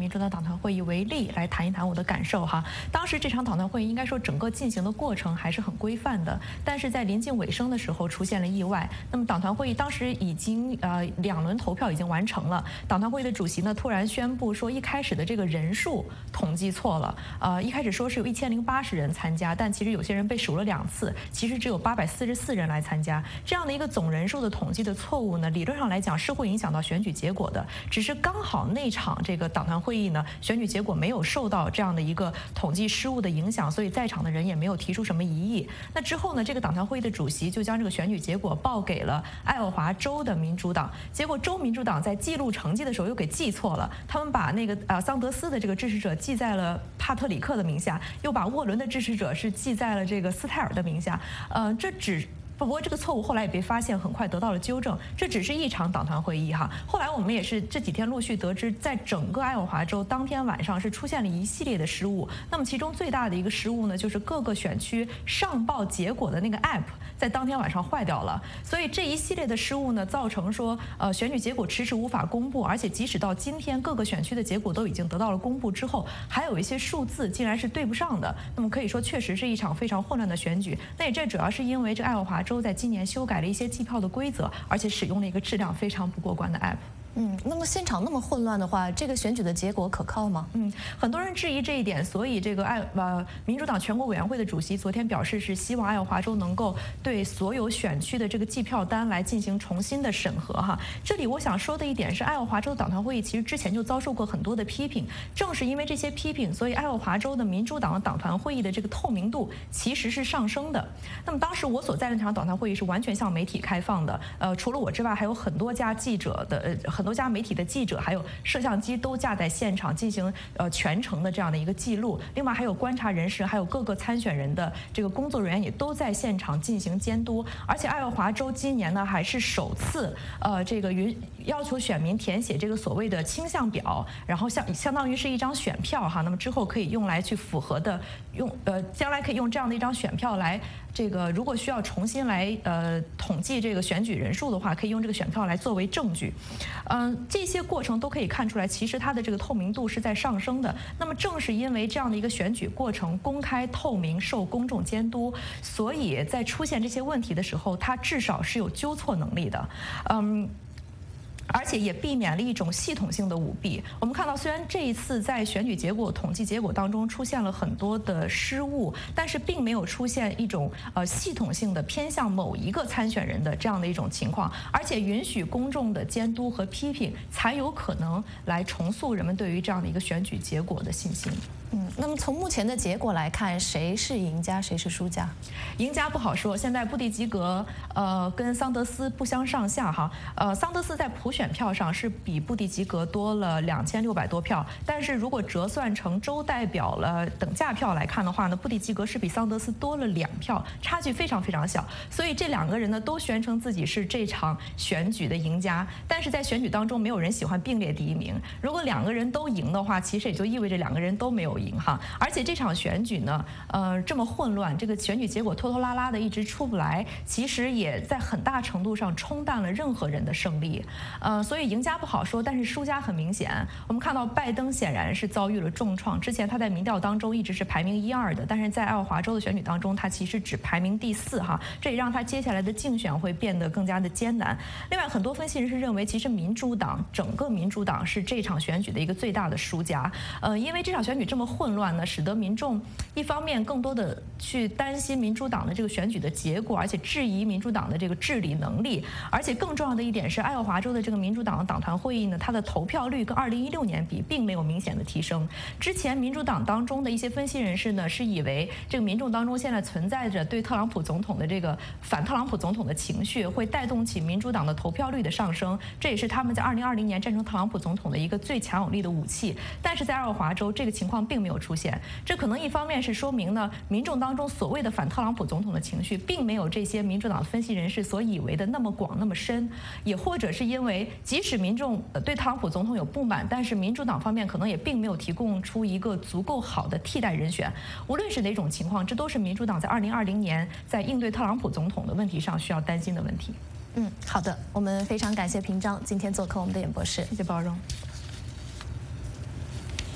民主党党团会议为例，来谈一谈我的感受哈。当时这场党团会议应该说整个进行的过程还是很规范的，但是在临近尾声的时候出现了意外。那么党团会议当时已经2轮投票已经完成了，党团会议的主席呢突然宣布说一开始的这个人数统计错了，一开始说是有1080人参加，但其实有些人被数了2次，其实只有844人来参加。这样的一个总人数的统计的错误呢，理论上来讲是会影响到选举结果的，只是刚好那场这个党团会议呢，选举结果没有受到这样的一个统计失误的影响，所以在场的人也没有提出什么异议。那之后呢，这个党团会议的主席就将这个选举结果报给了爱奥华州的民主党，结果州民主党在记录成绩的时候又给记错了，他们把那个桑德斯的这个支持者记在了帕特里克的名下，又把沃伦的支持者是记在了这个斯泰尔的名下，不过这个错误后来也被发现，很快得到了纠正。这只是一场党团会议哈。后来我们也是这几天陆续得知，在整个爱奥华州当天晚上是出现了一系列的失误。那么其中最大的一个失误呢，就是各个选区上报结果的那个 app 在当天晚上坏掉了。所以这一系列的失误呢，造成说选举结果迟迟无法公布，而且即使到今天各个选区的结果都已经得到了公布之后，还有一些数字竟然是对不上的。那么可以说确实是一场非常混乱的选举。那也这主要是因为这爱奥华州在今年修改了一些计票的规则，而且使用了一个质量非常不过关的 app。 那么现场那么混乱的话，这个选举的结果可靠吗？ 很多人质疑这一点，所以这个民主党全国委员会的主席昨天表示是希望爱奥华州能够对所有选区的这个计票单来进行重新的审核哈。这里我想说的一点是，爱奥华州党团会议其实之前就遭受过很多的批评，正是因为这些批评，所以爱奥华州的民主党的党团会议的这个透明度其实是上升的。那么当时我所在的那场党团会议是完全向媒体开放的，除了我之外，还有很多家记者的很多家媒体的记者还有摄像机都架在现场进行全程的这样的一个记录。另外还有观察人士，还有各个参选人的这个工作人员也都在现场进行监督。而且爱奥华州今年呢还是首次这个要求选民填写这个所谓的倾向表，然后相当于是一张选票哈。那么之后可以用来去符合的将来可以用这样的一张选票来这个如果需要重新来统计这个选举人数的话，可以用这个选票来作为证据。这些过程都可以看出来，其实它的这个透明度是在上升的。那么正是因为这样的一个选举过程公开透明、受公众监督，所以在出现这些问题的时候，它至少是有纠错能力的。而且也避免了一种系统性的舞弊。我们看到，虽然这一次在选举结果统计结果当中出现了很多的失误，但是并没有出现一种系统性的偏向某一个参选人的这样的一种情况，而且允许公众的监督和批评，才有可能来重塑人们对于这样的一个选举结果的信心。 那么从目前的结果来看，谁是赢家，谁是输家？ 赢家不好说，现在布蒂吉格跟桑德斯不相上下哈。桑德斯在普选票上是比布蒂吉格多了2600多票，但是如果折算成州代表了等价票来看的话呢，布蒂吉格是比桑德斯多了2票，差距非常非常小。所以这2个人呢都宣称自己是这场选举的赢家，但是在选举当中没有人喜欢并列第一名。如果2个人都赢的话，其实也就意味着2个人都没有赢哈。而且这场选举呢，这么混乱，这个选举结果拖拖拉拉的一直出不来，其实也在很大程度上冲淡了任何人的胜利。所以赢家不好说，但是输家很明显。我们看到拜登显然是遭遇了重创，之前他在民调当中一直是排名1、2的，但是在爱奥华州的选举当中，他其实只排名第4哈，这也让他接下来的竞选会变得更加的艰难。另外，很多分析人士认为，其实整个民主党是这场选举的一个最大的输家。因为这场选举这么混乱呢，使得民众一方面更多的去担心民主党的这个选举的结果，而且质疑民主党的这个治理能力。而且更重要的一点是，爱奥华州的这个民主党的党团会议呢，它的投票率跟2016年比并没有明显的提升。之前民主党当中的一些分析人士呢，是以为这个民众当中现在存在着对特朗普总统的这个反特朗普总统的情绪，会带动起民主党的投票率的上升，这也是他们在2020年战胜特朗普总统的一个最强有力的武器。但是在爱奥华州，这个情况并没有出现。这可能一方面是说明呢，民众当中所谓的反特朗普总统的情绪，并没有这些民主党分析人士所以为的那么广那么深，也或者是因为即使民众对特朗普总统有不满，但是民主党方面可能也并没有提供出一个足够好的替代人选。无论是哪种情况，这都是民主党在2020年在应对特朗普总统的问题上需要担心的问题。 好的，我们非常感谢平章今天做客我们的演播室， 谢谢包容。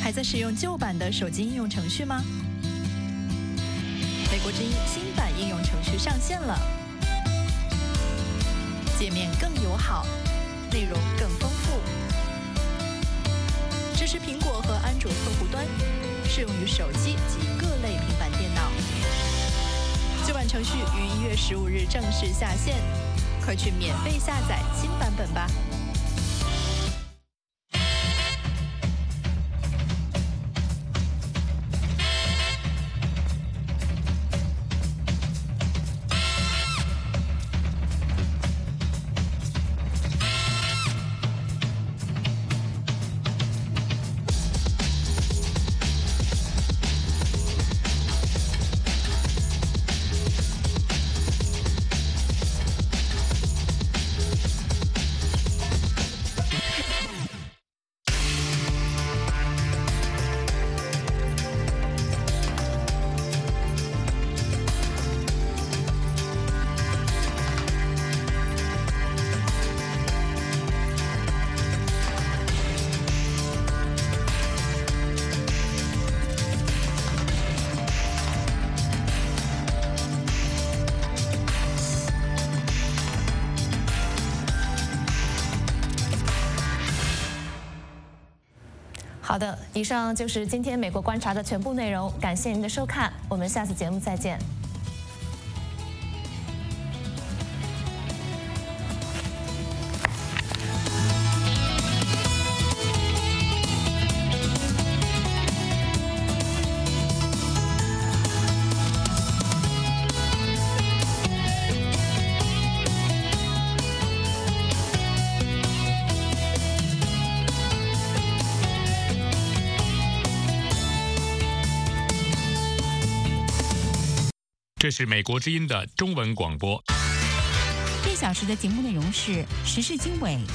还在使用旧版的手机应用程序吗？美国之音新版应用程序上线了，界面更友好，内容更丰富，支持苹果和安卓客户端，适用于手机及各类平板电脑。旧版程序于1月15日正式下线，快去免费下载新版本吧。 好的，以上就是今天美国观察的全部内容，感谢您的收看，我们下次节目再见。 这是美国之音的中文广播。 1小时的节目内容是时事经纬、